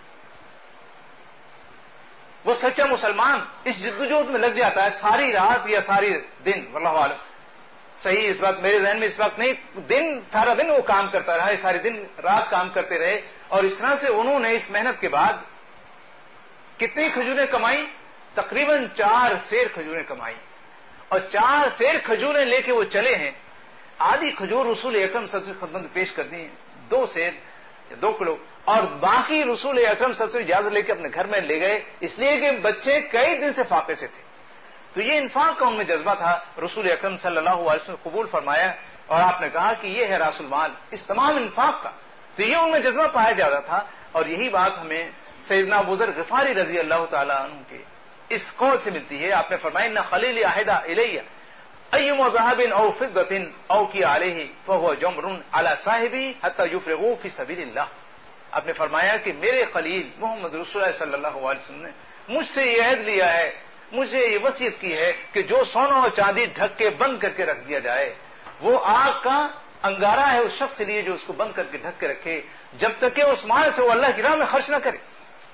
وہ سچا مسلمان اس جدوجہد میں لگ جاتا ہے ساری رات یا ساری دن، واللہ عالم صحیح اس بات میرے ذہن میں اس وقت نہیں، دن سارا دن وہ کام کرتا رہا، سارے دن رات کام کرتے رہے، اور اس طرح سے انہوں نے اس محنت کے بعد کتنی کھجوریں کمائی؟ تقریباً چار سیر کھجوریں کمائی، اور چار سیر کھجوریں لے کے وہ چلے ہیں۔ آدھی کھجور رسول اکرم صلی اللہ علیہ وسلم کی خدمت میں پیش کر دی، دو سیر دو کلو، اور باقی رسول اکرم صلی اللہ علیہ وسلم اجازت لے کے اپنے گھر میں لے گئے، اس لیے کہ بچے کئی دن سے فاقے سے تھے۔ تو یہ انفاق کا ان میں جذبہ تھا، رسول اکرم صلی اللہ علیہ وسلم قبول فرمایا، اور آپ نے کہا کہ یہ ہے راس المال اس تمام انفاق کا۔ تو یہ ان میں جذبہ پایا جاتا تھا، اور یہی بات ہمیں سیدنا ابو ذر غفاری رضی اللہ تعالیٰ عنہ کے اس قول سے ملتی ہے۔ آپ نے فرمایا ان خلیل عہدہ الیہ ایما ذهب او فضة او کی علیہ فهو جمر علی صاحبی حتی یفرغوا فی سبیل اللہ۔ آپ نے فرمایا کہ میرے خلیل محمد رسول اللہ صلی اللہ علیہ وسلم نے مجھ سے یہ عہد لیا ہے، مجھے یہ وصیت کی ہے کہ جو سونا اور چاندی ڈھک کے بند کر کے رکھ دیا جائے وہ آگ کا انگارہ ہے اس شخص کے لیے جو اس کو بند کر کے ڈھک کے رکھے جب تک کہ اس مال سے وہ اللہ کی راہ میں خرچ نہ کرے۔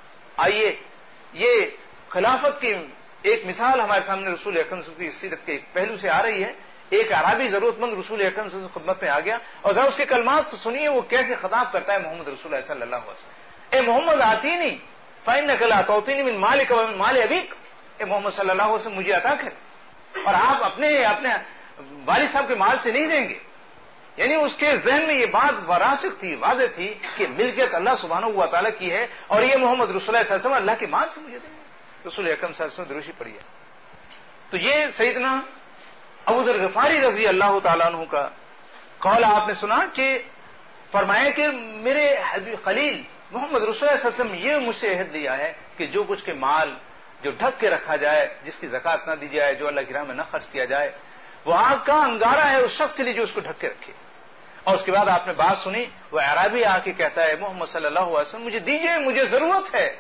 آئیے یہ خلافت کی ایک مثال ہمارے سامنے رسول اکرم صلی اللہ علیہ وسلم کی سیرت کے ایک پہلو سے آ رہی ہے۔ ایک عربی ضرورت مند رسول اکرم صلی اللہ علیہ وسلم خدمت میں آ گیا، اور ذرا اس کے کلمات تو سنیے وہ کیسے خطاب کرتا ہے محمد رسول اللہ صلی اللہ علیہ وسلم۔ اے محمد آتینی فإنک لا تعطینی من مالک ومن مال ابیک، اے محمد صلی اللہ علیہ وسلم مجھے عطا کر، اور آپ اپنے اپنے والد صاحب کے مال سے نہیں دیں گے۔ یعنی اس کے ذہن میں یہ بات وراسخ تھی، واضح تھی کہ ملکیت اللہ سبحانہ و تعالیٰ کی ہے، اور یہ محمد رسول اللہ صلی اللہ علیہ وسلم اللہ کے مال سے مجھے دیں گے۔ رسول اکرم صلی اللہ علیہ وسلم دروشی پڑھی ہے۔ تو یہ سیدنا ابو ذر غفاری رضی اللہ تعالیٰ عنہ کا قول آپ نے سنا کہ فرمایا کہ میرے خلیل محمد رسول اللہ صلی اللہ علیہ وسلم یہ مجھ سے عہد لیا ہے کہ جو کچھ کے مال جو ڈھک کے رکھا جائے، جس کی زکات نہ دی جائے، جو اللہ کی راہ میں نہ خرچ کیا جائے، وہ آگ کا انگارہ ہے اس شخص کے لیے جو اس کو ڈھک کے رکھے۔ اور اس کے بعد آپ نے بات سنی، وہ اعرابی آ کے کہتا ہے محمد صلی اللہ علیہ وسلم مجھے دیجیے، مجھے ضرورت ہے،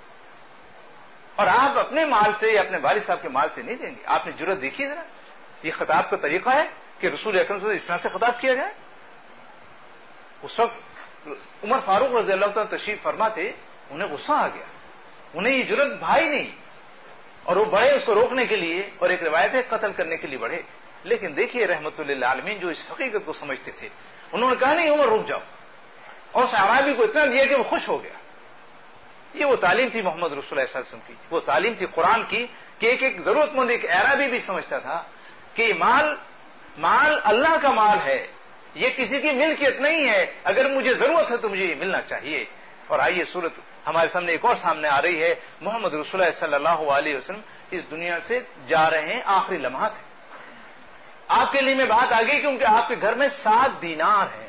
اور آپ اپنے مال سے یا اپنے والد صاحب کے مال سے نہیں دیں گے۔ آپ نے جرأت دیکھی ذرا، یہ خطاب کا طریقہ ہے کہ رسول اکرم سے اس طرح سے خطاب کیا جائے۔ اس وقت عمر فاروق رضی اللہ تعالیٰ تشریف فرما تھے، انہیں غصہ آ گیا, انہیں یہ جرت بھائی نہیں, اور وہ بڑھے اس کو روکنے کے لیے, اور ایک روایت ہے قتل کرنے کے لیے بڑھے. لیکن دیکھیے رحمت للعالمین جو اس حقیقت کو سمجھتے تھے, انہوں نے کہا نہیں عمر رک جاؤ, اور اس اعرابی کو اتنا دیا کہ وہ خوش ہو گیا. یہ وہ تعلیم تھی محمد رسول اللہ صلی اللہ علیہ وسلم کی, وہ تعلیم تھی قرآن کی, کہ ایک ایک ضرورت مند ایک اعرابی بھی سمجھتا تھا کہ مال مال اللہ کا مال ہے, یہ کسی کی ملکیت نہیں ہے, اگر مجھے ضرورت ہے تو مجھے یہ ملنا چاہیے. اور آئیے صورت ہمارے سامنے ایک اور سامنے آ رہی ہے, محمد رسول اللہ صلی اللہ علیہ وسلم اس دنیا سے جا رہے ہیں, آخری لمحات ہیں. آپ کے لیے میں بات آ گئی کیونکہ آپ کے گھر میں سات دینار ہیں.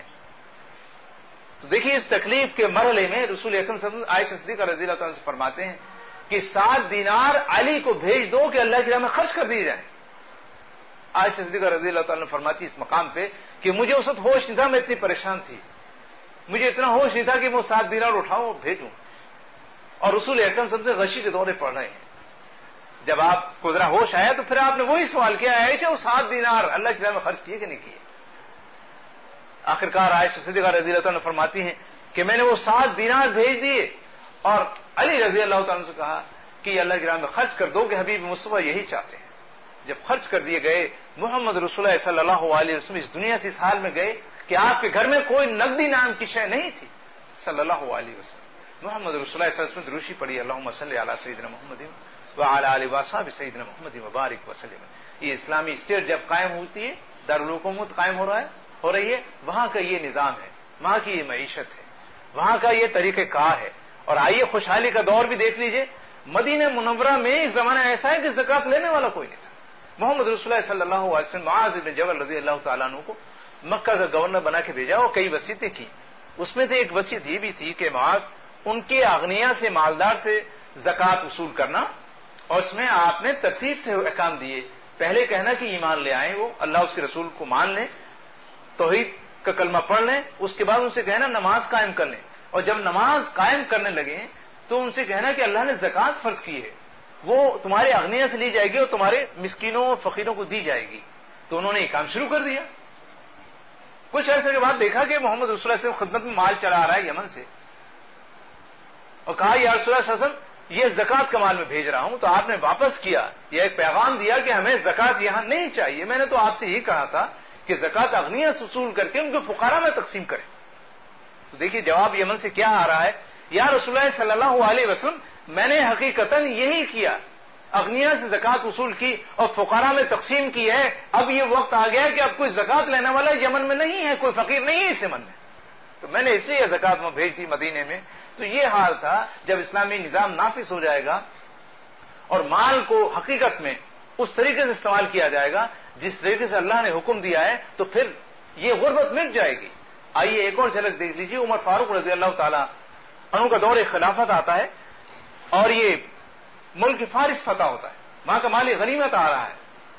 تو دیکھیے اس تکلیف کے مرحلے میں رسول اکرم صلی اللہ علیہ وسلم عائشہ صدیقہ رضی اللہ تعالیٰ سے فرماتے ہیں کہ سات دینار علی کو بھیج دو کہ اللہ کی راہ میں خرچ کر دیے جائیں. عائشہ صدیقہ رضی اللہ تعالیٰ نے فرماتی اس مقام پہ کہ مجھے اس وقت ہوش نہیں تھا, میں اتنی پریشان تھی, مجھے اتنا ہوش نہیں تھا کہ میں سات دینار اٹھاؤں اور بھیجوں. اور رسول اکرم صلی اللہ علیہ وسلم غشی کے دورے پڑھ رہے ہیں. جب آپ کو ذرا ہوش آیا تو پھر آپ نے وہی سوال کیا, عائشہ وہ سات دینار اللہ کی راہ میں خرچ کیے کہ نہیں کیے؟ آخرکار عائشہ صدیقہ رضی اللہ تعالیٰ نے فرماتی ہیں کہ میں نے وہ سات دینار بھیج دیے, اور علی رضی اللہ تعالیٰ سے کہا کہ اللہ کی راہ میں خرچ کر دو کہ حبیب مصطفیٰ یہی چاہتے ہیں. جب خرچ کر دیے گئے, محمد رسول اللہ صلی اللہ علیہ وسلم اس دنیا سے اس حال میں گئے کہ آپ کے گھر میں کوئی نقدی نام کی شے نہیں تھی صلی اللہ علیہ وسلم. محمد رسول اللہ صلی اللہ علیہ وسلم دروشی پڑھی, اللہم صلی علی سیدنا محمد وعلی آلہ وصحبہ سیدنا محمد وبارک وسلم. یہ اسلامی اسٹیٹ جب قائم ہوتی ہے, دارالحکومت قائم ہو رہا ہے ہو رہی ہے, وہاں کا یہ نظام ہے, وہاں کی یہ معیشت ہے, وہاں کا یہ طریقہ کار ہے. اور آئیے خوشحالی کا دور بھی دیکھ لیجئے, مدینہ منورہ میں ایک زمانہ ایسا ہے کہ زکات لینے والا کوئی نہیں تھا. محمد رسول اللہ صلی اللہ علیہ وسلم معاذ بن جبل رضی اللہ تعالیٰ عنہ کو مکہ کا گورنر بنا کے بھیجا, اور کئی وصیتیں کی. اس میں سے ایک وصیت یہ بھی تھی کہ معاذ ان کے اغنیا سے, مالدار سے زکات وصول کرنا, اور اس میں آپ نے ترتیب سے احکام دیے. پہلے کہنا کہ ایمان لے آئیں, وہ اللہ اس کے رسول کو مان لیں, توحید کا کلمہ پڑھ لیں, اس کے بعد ان سے کہنا نماز قائم کر لیں, اور جب نماز قائم کرنے لگے تو ان سے کہنا کہ اللہ نے زکات فرض کی ہے, وہ تمہارے اغنیا سے لی جائے گی اور تمہارے مسکینوں اور فقیروں کو دی جائے گی. تو انہوں نے یہ کام شروع کر دیا. کچھ عرصے کے بعد دیکھا کہ محمد رسول اللہ صلی اللہ علیہ وسلم خدمت میں مال چلا آ رہا ہے یمن سے, اور کہا یا رسول اللہ صلی اللہ علیہ وسلم یہ زکات کا مال میں بھیج رہا ہوں. تو آپ نے واپس کیا, یہ ایک پیغام دیا کہ ہمیں زکات یہاں نہیں چاہیے, میں نے تو آپ سے یہی کہا تھا کہ زکات اغنیا سے وصول کر کے ان کو فقراء میں تقسیم کریں. تو دیکھیے جواب یمن سے کیا آ رہا ہے, یا رسول اللہ صلی اللہ علیہ وسلم میں نے حقیقتاً یہی کیا, اغنیا سے زکات وصول کی اور فقراء میں تقسیم کی ہے. اب یہ وقت آ گیا کہ اب کوئی زکات لینے والا یمن میں نہیں ہے, کوئی فقیر نہیں ہے اس یمن میں, تو میں نے اس لیے زکات میں بھیج دی مدینے میں. تو یہ حال تھا. جب اسلامی نظام نافذ ہو جائے گا اور مال کو حقیقت میں اس طریقے سے استعمال کیا جائے گا جس طریقے سے اللہ نے حکم دیا ہے, تو پھر یہ غربت مٹ جائے گی. آئیے ایک اور جھلک دیکھ لیجیے, عمر فاروق رضی اللہ تعالیٰ عنہ کا دور خلافت آتا ہے, اور یہ ملک فارس فتح ہوتا ہے, وہاں کا مال غنیمت آ رہا ہے.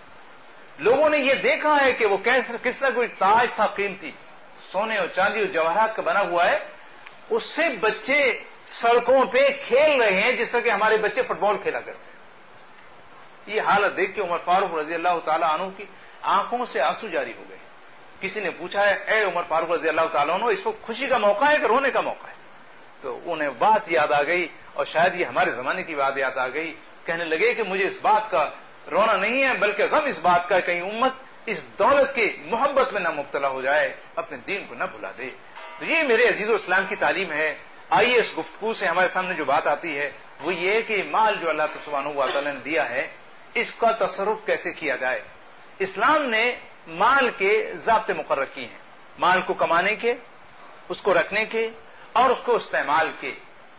لوگوں نے یہ دیکھا ہے کہ وہ کس طرح کوئی تاج تھا قیمتی, سونے اور چاندی اور جواہرات کا بنا ہوا ہے, اس سے بچے سڑکوں پہ کھیل رہے ہیں جس طرح کہ ہمارے بچے فٹ بال کھیلا کرتے ہیں. یہ حالت دیکھ کے عمر فاروق رضی اللہ تعالیٰ عنہ کی آنکھوں سے آنسو جاری ہو گئے. کسی نے پوچھا ہے اے عمر فاروق رضی اللہ تعالیٰ عنہ, اس کو خوشی کا موقع ہے کہ رونے کا موقع ہے؟ تو انہیں بات یاد آ گئی, اور شاید یہ ہمارے زمانے کی بات یاد آ گئی. کہنے لگے کہ مجھے اس بات کا رونا نہیں ہے, بلکہ غم اس بات کا کہیں امت اس دولت کی محبت میں نہ مبتلا ہو جائے, اپنے دین کو نہ بھلا دے. تو یہ میرے عزیز و اسلام کی تعلیم ہے. آئیے اس گفتگو سے ہمارے سامنے جو بات آتی ہے وہ یہ کہ مال جو اللہ سبحانہ و تعالیٰ نے دیا ہے اس کا تصرف کیسے کیا جائے. اسلام نے مال کے ضابطے مقرر کیے ہیں, مال کو کمانے کے, اس کو رکھنے کے اور اس کو استعمال کے.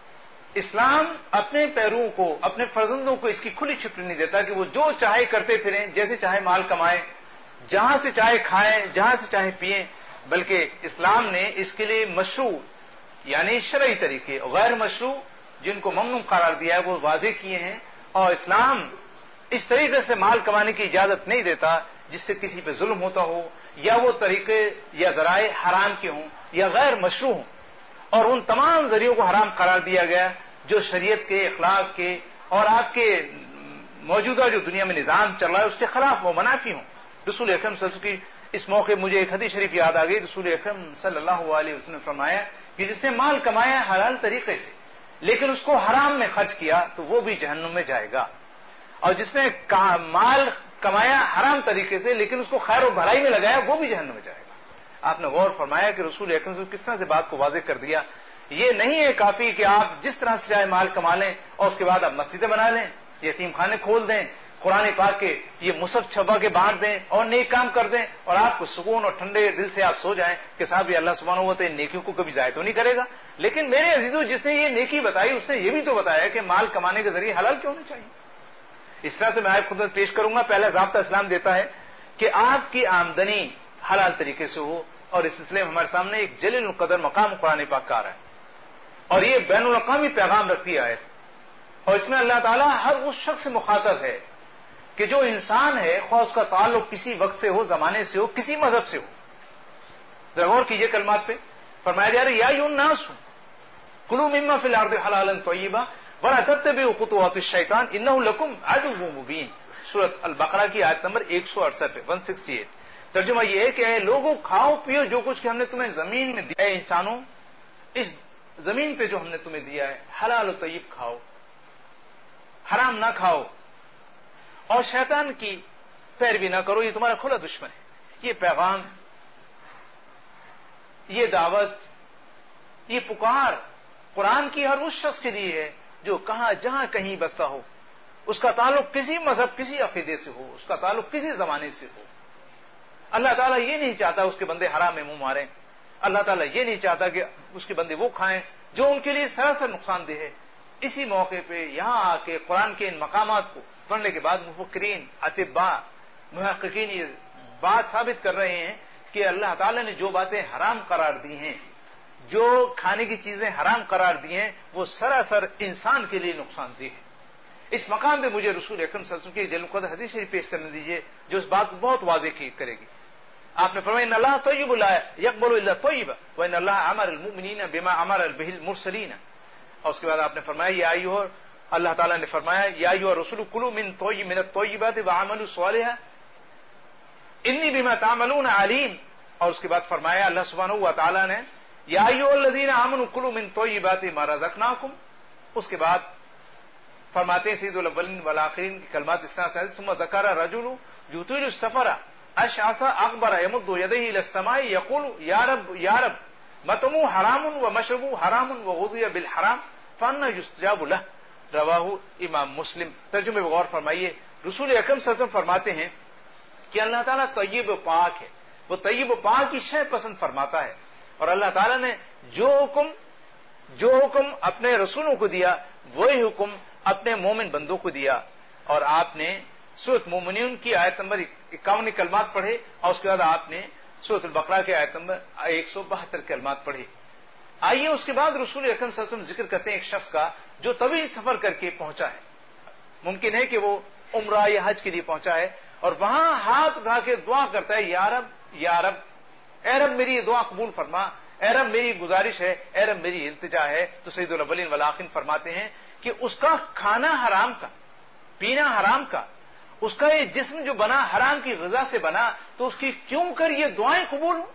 اسلام اپنے پیروں کو, اپنے فرزندوں کو اس کی کھلی چھٹی نہیں دیتا کہ وہ جو چاہے کرتے پھریں, جیسے چاہے مال کمائیں, جہاں سے چاہے کھائیں, جہاں سے چاہے پئیں. بلکہ اسلام نے اس کے لیے مشروع یعنی شرعی طریقے, غیر مشروع جن کو ممنوع قرار دیا ہے وہ واضح کیے ہیں. اور اسلام اس طریقے سے مال کمانے کی اجازت نہیں دیتا جس سے کسی پہ ظلم ہوتا ہو, یا وہ طریقے یا ذرائع حرام کے ہوں یا غیر مشروع ہوں. اور ان تمام ذریعوں کو حرام قرار دیا گیا جو شریعت کے, اخلاق کے اور آپ کے موجودہ جو دنیا میں نظام چل رہا ہے اس کے خلاف وہ منافی ہوں. رسول اکرم صلی اللہ علیہ وسلم کی اس موقع مجھے ایک حدیث شریف یاد آ گئی. رسول اکرم صلی اللہ علیہ وسلم نے فرمایا کہ جس نے مال کمایا حلال طریقے سے, لیکن اس کو حرام میں خرچ کیا تو وہ بھی جہنم میں جائے گا، اور جس نے مال کمایا حرام طریقے سے لیکن اس کو خیر و بھلائی میں لگایا وہ بھی جہنم میں جائے گا۔ آپ نے غور فرمایا کہ رسول اکرم صلی اللہ علیہ وسلم کس طرح سے بات کو واضح کر دیا۔ یہ نہیں ہے کافی کہ آپ جس طرح سے چاہے مال کما لیں اور اس کے بعد آپ مسجدیں بنا لیں، یتیم خانے کھول دیں، قرآن پاک کے یہ مصحف چھپا کے بانٹ دیں اور نیک کام کر دیں، اور آپ کو سکون اور ٹھنڈے دل سے آپ سو جائیں کہ صاحب یہ اللہ سبحانہ و تعالی نیکیوں کو کبھی ضائع تو نہیں کرے گا۔ لیکن میرے عزیزو، جس نے یہ نیکی بتائی اس نے یہ بھی تو بتایا کہ مال کمانے کے ذریعے حلال کیوں ہونا چاہیے۔ اس طرح سے میں آپ خدمت پیش کروں گا۔ پہلا ضابطہ اسلام دیتا ہے کہ آپ کی آمدنی حلال طریقے سے ہو، اور اس سلسلے میں ہمارے سامنے ایک جلیل القدر مقام قرآن پاک کا آ رہا ہے، اور یہ بین الاقوامی پیغام رکھتی ہے، اور اس میں اللہ تعالیٰ ہر اس شخص سے مخاطب ہے کہ جو انسان ہے، خواہ اس کا تعلق کسی وقت سے ہو، زمانے سے ہو، کسی مذہب سے ہو۔ ذرا غور کیجئے کلمات پہ، فرمایا جا رہا ہے یا ایھا الناس کلوا مما فی الارض حلالا طیبا ولا تتبعوا خطوات الشیطان انہ لکم عدو مبین، سورۃ البقرہ کی آیت نمبر ایک سو اڑسٹھ ایک سو اڑسٹھ۔ ترجمہ یہ ہے کہ اے لوگوں، کھاؤ پیو جو کچھ کہ ہم نے تمہیں زمین میں دیا ہے، انسانوں اس زمین پہ جو ہم نے تمہیں دیا ہے حلال و طیب کھاؤ، حرام نہ کھاؤ، اور شیطان کی پیروی نہ کرو، یہ تمہارا کھلا دشمن ہے۔ یہ پیغام، یہ دعوت، یہ پکار قرآن کی ہر اس شخص کے لیے ہے جو کہاں جہاں کہیں بستا ہو، اس کا تعلق کسی مذہب، کسی عقیدے سے ہو، اس کا تعلق کسی زمانے سے ہو۔ اللہ تعالیٰ یہ نہیں چاہتا اس کے بندے حرام میں منہ ماریں، اللہ تعالیٰ یہ نہیں چاہتا کہ اس کے بندے وہ کھائیں جو ان کے لیے سراسر نقصان دہ ہے۔ اسی موقع پہ یہاں آ کے قرآن کے ان مقامات کو پڑھنے کے بعد مفکرین، اطباء، محققین یہ بات ثابت کر رہے ہیں کہ اللہ تعالیٰ نے جو باتیں حرام قرار دی ہیں، جو کھانے کی چیزیں حرام قرار دی ہیں، وہ سراسر انسان کے لیے نقصان دہ ہے۔ اس مقام پہ مجھے رسول اکرم صلی اللہ علیہ وسلم کی جلیل القدر حدیث شریف پیش کرنے دیجیے جو اس بات کو بہت واضح کرے گی۔ آپ نے فرمایا ان اللہ طیب لا یقبل الا طیبا وان اللہ امر المؤمنین بما امر به المرسلین، اور اس کے بعد آپ نے فرمایا یا ایھا، اللہ تعالیٰ نے فرمایا یا ایھا الرسل کلوا من طیب من الطیبات واعملوا صالحا انی بما تعملون علیم، اور اس کے بعد فرمایا اللہ سبحانہ و تعالیٰ نے یا ایھا الذین آمنوا کلوا من طیبات ما رزقناکم، اس کے بعد فرماتے ہیں سید الاولین والآخرین کی کلمات اس طرح سے ثم ذکر رجل یطیل السفر اشعث اکبر یمد یدیہ الی السماء یقول یا رب یا رب مطعمہ حرام و مشربہ حرام و غذی بالحرام فانى یستجاب لہ، رواہ امام مسلم۔ ترجمے میں غور فرمائیے، رسول اکرم صلی اللہ علیہ وسلم فرماتے ہیں کہ اللہ تعالیٰ طیب و پاک ہے، وہ طیب و پاک کی شے پسند فرماتا ہے، اور اللہ تعالیٰ نے جو حکم جو حکم اپنے رسولوں کو دیا وہی حکم اپنے مومن بندوں کو دیا، اور آپ نے سورۃ مومنون کی آیت نمبر اکاون کلمات پڑھے، اور اس کے بعد آپ نے سورۃ البقرہ کے آیت نمبر ایک سو بہتر کلمات پڑھے۔ آئیے اس کے بعد رسول اکرم صلی اللہ علیہ وسلم ذکر کرتے ہیں ایک شخص کا جو طویل سفر کر کے پہنچا ہے، ممکن ہے کہ وہ عمرہ یا حج کے لیے پہنچا ہے، اور وہاں ہاتھ اٹھا کے دعا کرتا ہے یا رب یا رب، اے رب میری یہ دعا قبول فرما، اے رب میری گزارش ہے، اے رب میری التجا ہے۔ تو سید الاولین والآخرین فرماتے ہیں کہ اس کا کھانا حرام کا، پینا حرام کا، اس کا یہ جسم جو بنا حرام کی غذا سے بنا، تو اس کی کیوں کر یہ دعائیں قبول ہوں؟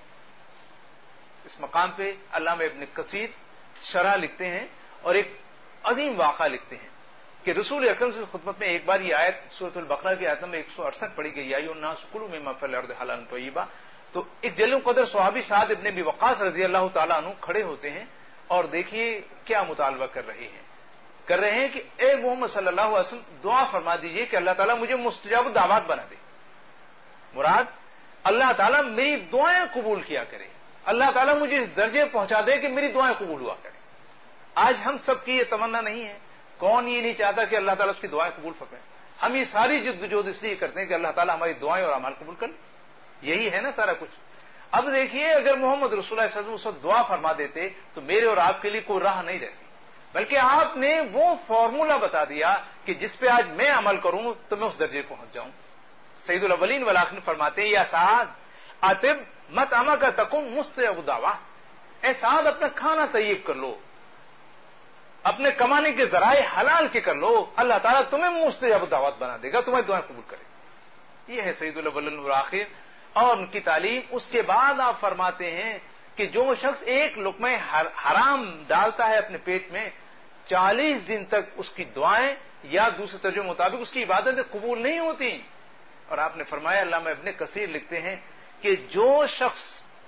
اس مقام پہ علامہ ابن کثیر شرح لکھتے ہیں اور ایک عظیم واقعہ لکھتے ہیں کہ رسول اکرم صلی اللہ علیہ وسلم خدمت میں ایک بار یہ آیت سورۃ البقرہ کی آیت نمبر ایک سو اڑسٹھ پڑھی گئی یا ایھا الناس کلوا مما فی الارض حلالا طیبا، تو ایک جلیل قدر صحابی سعد ابن ابی وقاص رضی اللہ تعالیٰ عنہ کھڑے ہوتے ہیں اور دیکھیے کیا مطالبہ کر رہے ہیں کر رہے ہیں کہ اے محمد صلی اللہ علیہ وسلم دعا فرما دیجئے کہ اللہ تعالیٰ مجھے مستجاب الدعوات بنا دے، مراد اللہ تعالیٰ میری دعائیں قبول کیا کرے، اللہ تعالیٰ مجھے اس درجے پہنچا دے کہ میری دعائیں قبول ہوا کرے۔ آج ہم سب کی یہ تمنا نہیں ہے، کون یہ نہیں چاہتا کہ اللہ تعالیٰ اس کی دعائیں قبول فرمائے؟ ہم یہ ساری جدوجہد اس لیے کرتے ہیں کہ اللہ تعالیٰ ہماری دعائیں اور اعمال قبول کر، یہی ہے نا سارا کچھ۔ اب دیکھیے اگر محمد رسول اللہ صلی اللہ علیہ وسلم اس وقت دعا فرما دیتے تو میرے اور آپ کے لیے کوئی راہ نہیں رہتی، بلکہ آپ نے وہ فارمولہ بتا دیا کہ جس پہ آج میں عمل کروں تو میں اس درجے پہنچ جاؤں۔ سید الاولین والآخرین فرماتے ہیں یا سعد اطب مطعمک تکن مستجاب الدعوات، اے سعد اپنا کھانا طیب کر لو، اپنے کمانے کے ذرائع حلال کے کر لو، اللہ تعالیٰ تمہیں مستجاب الدعوات بنا دے گا، تمہاری دعائیں قبول کرے۔ یہ ہے سید الاولین والآخرین اور ان کی تعلیم۔ اس کے بعد آپ فرماتے ہیں کہ جو شخص ایک لقمہ حرام ڈالتا ہے اپنے پیٹ میں چالیس دن تک اس کی دعائیں یا دوسرے ترجمے مطابق اس کی عبادتیں قبول نہیں ہوتی. اور آپ نے فرمایا، علامہ ابن کثیر لکھتے ہیں کہ جو شخص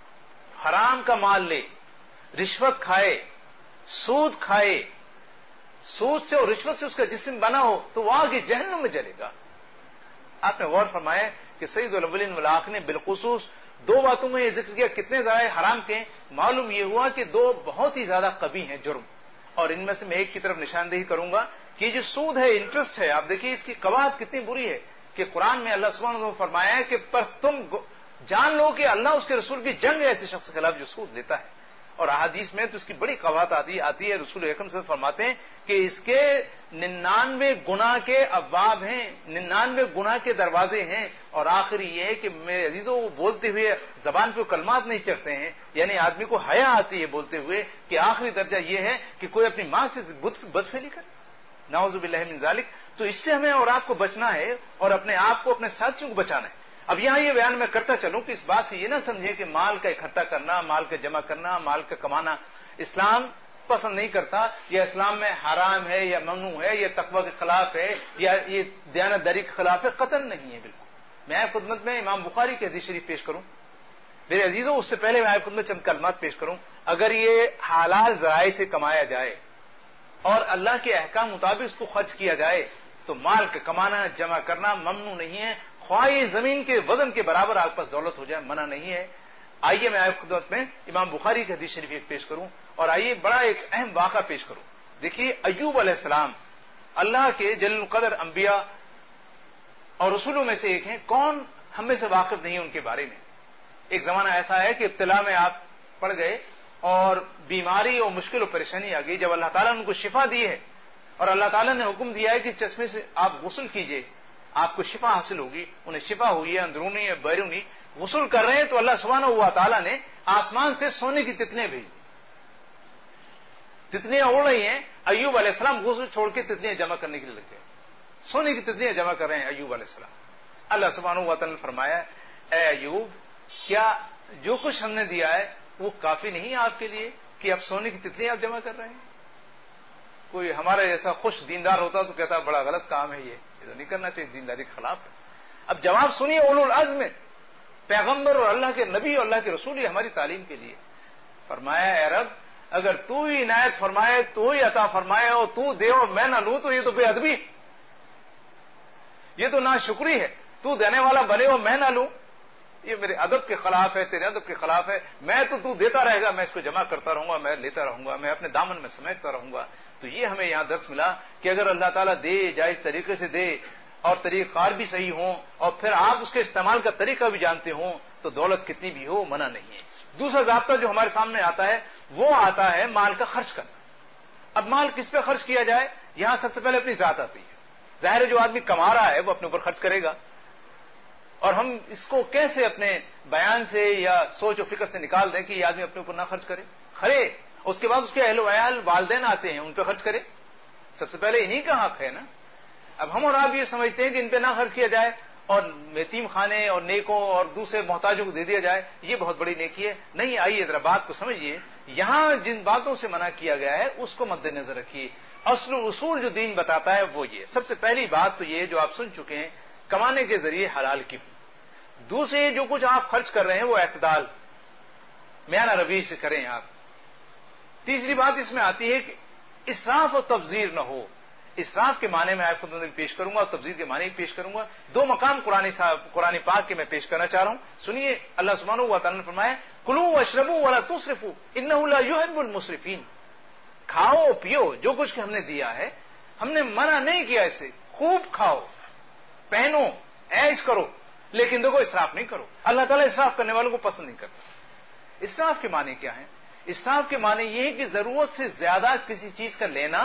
حرام کا مال لے، رشوت کھائے، سود کھائے، سود سے اور رشوت سے اس کا جسم بنا ہو تو وہ آگے جہنم میں جلے گا. آپ نے غور فرمایا کہ سید الاولین والآخرین نے بالخصوص دو باتوں میں یہ ذکر کیا. کتنے ذرائع حرام کے؟ معلوم یہ ہوا کہ دو بہت ہی زیادہ قبیح ہیں جرم، اور ان میں سے میں ایک کی طرف نشاندہی کروں گا کہ یہ جو سود ہے، انٹرسٹ ہے، آپ دیکھیے اس کی قواعد کتنی بری ہے کہ قرآن میں اللہ سبحانہ و تعالیٰ نے فرمایا ہے کہ پر تم جان لو کہ اللہ اس کے رسول کی جنگ ہے ایسے شخص کے خلاف جو سود لیتا ہے. اور احادیث میں تو اس کی بڑی قواعد آتی آتی ہے. رسول اکرم صلی اللہ علیہ وسلم فرماتے ہیں کہ اس کے ننانوے گناہ کے ابواب ہیں، ننانوے گناہ کے دروازے ہیں، اور آخری یہ ہے کہ میرے عزیزوں وہ بولتے ہوئے زبان پہ کلمات نہیں چڑھتے ہیں، یعنی آدمی کو حیا آتی ہے بولتے ہوئے کہ آخری درجہ یہ ہے کہ کوئی اپنی ماں سے بدفعلی کرے، نعوذ باللہ من ذالک. تو اس سے ہمیں اور آپ کو بچنا ہے اور اپنے آپ کو، اپنے ساتھیوں کو بچانا ہے. اب یہاں یہ بیان میں کرتا چلوں کہ اس بات سے یہ نہ سمجھے کہ مال کا اکٹھا کرنا، مال کا جمع کرنا، مال کا کمانا اسلام پسند نہیں کرتا، یا اسلام میں حرام ہے یا ممنوع ہے، یا تقوی کے خلاف ہے، یا یہ دیانت داری کے خلاف ہے، قطعاً نہیں ہے. بالکل. میں آپ خدمت میں امام بخاری کی حدیث شریف پیش کروں میرے عزیزوں. اس سے پہلے میں آپ خدمت چند کلمات پیش کروں. اگر یہ حلال ذرائع سے کمایا جائے اور اللہ کے احکام مطابق اس کو خرچ کیا جائے تو مال کا کمانا، جمع کرنا ممنوع نہیں ہے، خواہ یہ زمین کے وزن کے برابر آپ پاس دولت ہو جائے، منع نہیں ہے. آئیے میں آپ کی خدمت میں امام بخاری کی حدیث شریف ایک پیش کروں، اور آئیے بڑا ایک اہم واقعہ پیش کروں. دیکھیے ایوب علیہ السلام اللہ کے جلیل القدر انبیاء اور رسولوں میں سے ایک ہیں. کون ہم میں سے واقف نہیں ہے ان کے بارے میں؟ ایک زمانہ ایسا ہے کہ ابتلا میں آپ پڑ گئے اور بیماری اور مشکل اور پریشانی آ گئی. جب اللہ تعالیٰ نے ان کو شفا دی ہے اور اللہ تعالیٰ نے حکم دیا ہے کہ چشمے سے آپ غسل کیجئے، آپ کو شفا حاصل ہوگی، انہیں شفا ہوئی ہے اندرونی یا بیرونی. غسل کر رہے ہیں تو اللہ سبحانہ و تعالیٰ نے آسمان سے سونے کی تتلیاں بھیجی. تتلیاں اڑ رہی ہیں. ایوب علیہ السلام غسل چھوڑ کے تتلیاں جمع کرنے کے لیے لگ گئے. سونے کی تتلیاں جمع کر رہے ہیں ایوب علیہ السلام. اللہ سبحانہ و تعالیٰ نے فرمایا، اے ایوب، کیا جو کچھ ہم نے دیا ہے وہ کافی نہیں ہے آپ کے لیے کہ اب سونے کی تتلیاں آپ جمع کر رہے ہیں؟ کوئی ہمارا جیسا خوش دیندار ہوتا تو کہتا بڑا غلط کام ہے، یہ یہ تو نہیں کرنا چاہیے، دینداری کے خلاف ہے. اب جواب سنیے اولو العزم پیغمبر اور اللہ کے نبی اور اللہ کے رسول ہی ہماری تعلیم کے لیے. فرمایا، اے رب، اگر تو ہی عنایت فرمائے، تو ہی عطا فرمائے اور تو دے اور میں نہ لوں تو یہ تو بے ادبی، یہ تو ناشکری ہے. تو دینے والا بنے اور میں نہ لوں، یہ میرے ادب کے خلاف ہے، تیرے ادب کے خلاف ہے. میں تو تو دیتا رہے گا، میں اس کو جمع کرتا رہوں گا، میں لیتا رہوں گا، میں اپنے دامن میں سمیٹتا رہوں گا. تو یہ ہمیں یہاں درس ملا کہ اگر اللہ تعالیٰ دے، جائز طریقے سے دے اور طریقہ کار بھی صحیح ہوں اور پھر آپ اس کے استعمال کا طریقہ بھی جانتے ہوں تو دولت کتنی بھی ہو منع نہیں ہے. دوسرا ضابطہ جو ہمارے سامنے آتا ہے وہ آتا ہے مال کا خرچ کرنا. اب مال کس پہ خرچ کیا جائے؟ یہاں سب سے پہلے اپنی ذات آتی ہے. ظاہر ہے جو آدمی کما رہا ہے وہ اپنے اوپر خرچ کرے گا، اور ہم اس کو کیسے اپنے بیان سے یا سوچ و فکر سے نکال دیں کہ یہ آدمی اپنے اوپر نہ خرچ کرے؟ خرے اس کے بعد اس کے اہل و عیال والدین آتے ہیں، ان پہ خرچ کرے. سب سے پہلے انہی کا حق ہے نا. اب ہم اور آپ یہ سمجھتے ہیں کہ ان پہ نہ خرچ کیا جائے اور یتیم خانے اور نیکوں اور دوسرے محتاجوں کو دے دیا جائے، یہ بہت بڑی نیکی ہے. نہیں، آئیے ذرا بات کو سمجھیے. یہاں جن باتوں سے منع کیا گیا ہے اس کو مد نظر رکھیے. اصل و اصول جو دین بتاتا ہے وہ یہ. سب سے پہلی بات تو یہ جو آپ سن چکے ہیں، کمانے کے ذریعے حلال کی. دوسرے جو کچھ آپ خرچ کر رہے ہیں وہ اعتدال میانہ روی سے کریں آپ. تیسری بات اس میں آتی ہے کہ اسراف و تبذیر نہ ہو. اسراف کے معنی میں آپ کو پیش کروں گا اور تبذیر کے معنی پیش کروں گا. دو مقام قرآن قرآن پاک کے میں پیش کرنا چاہ رہا ہوں. سنیے، اللہ سبحانہ و تعالیٰ نے فرمایا، کلوا واشربوا ولا تسرفوا انہ لا يحب المسرفین. کھاؤ پیو جو کچھ کہ ہم نے دیا ہے، ہم نے منع نہیں کیا اسے. خوب کھاؤ، پہنو، عیش کرو، لیکن دیکھو اسراف نہیں کرو. اللہ تعالیٰ اسراف کرنے والوں کو پسند نہیں کرتا. اسراف کے معنی کیا ہے؟ اسراف کے معنی یہ ہے کہ ضرورت سے زیادہ کسی چیز کا لینا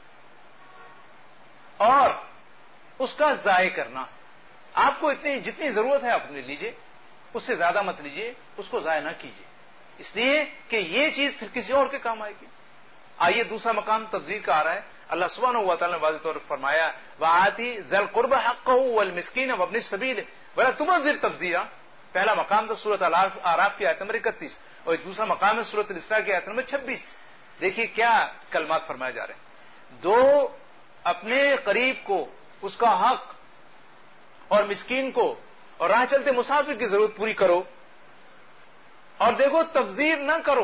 اور اس کا ضائع کرنا. آپ کو اتنی جتنی ضرورت ہے آپ نے لیجئے، اس سے زیادہ مت لیجئے، اس کو ضائع نہ کیجئے، اس لیے کہ یہ چیز پھر کسی اور کے کام آئے گی. آئیے دوسرا مقام تبذیر کا آ رہا ہے. اللہ سبحانہ و تعالیٰ نے واضح طور پر فرمایا، وآتی ذی القربى حقہ والمسکین وابن السبیل ولا تبذر تبذیرا. پہلا مقام تھا سورۃ الاعراف کی آیت نمبر اکتیس، اور دوسرا مقام ہے سورۃ الاسراء کی آیت نمبر چھبیس. دیکھیے کیا کلمات فرمائے جا رہے ہیں. دو اپنے قریب کو اس کا حق اور مسکین کو اور راہ چلتے مسافر کی ضرورت پوری کرو. اور دیکھو تبذیر نہ کرو.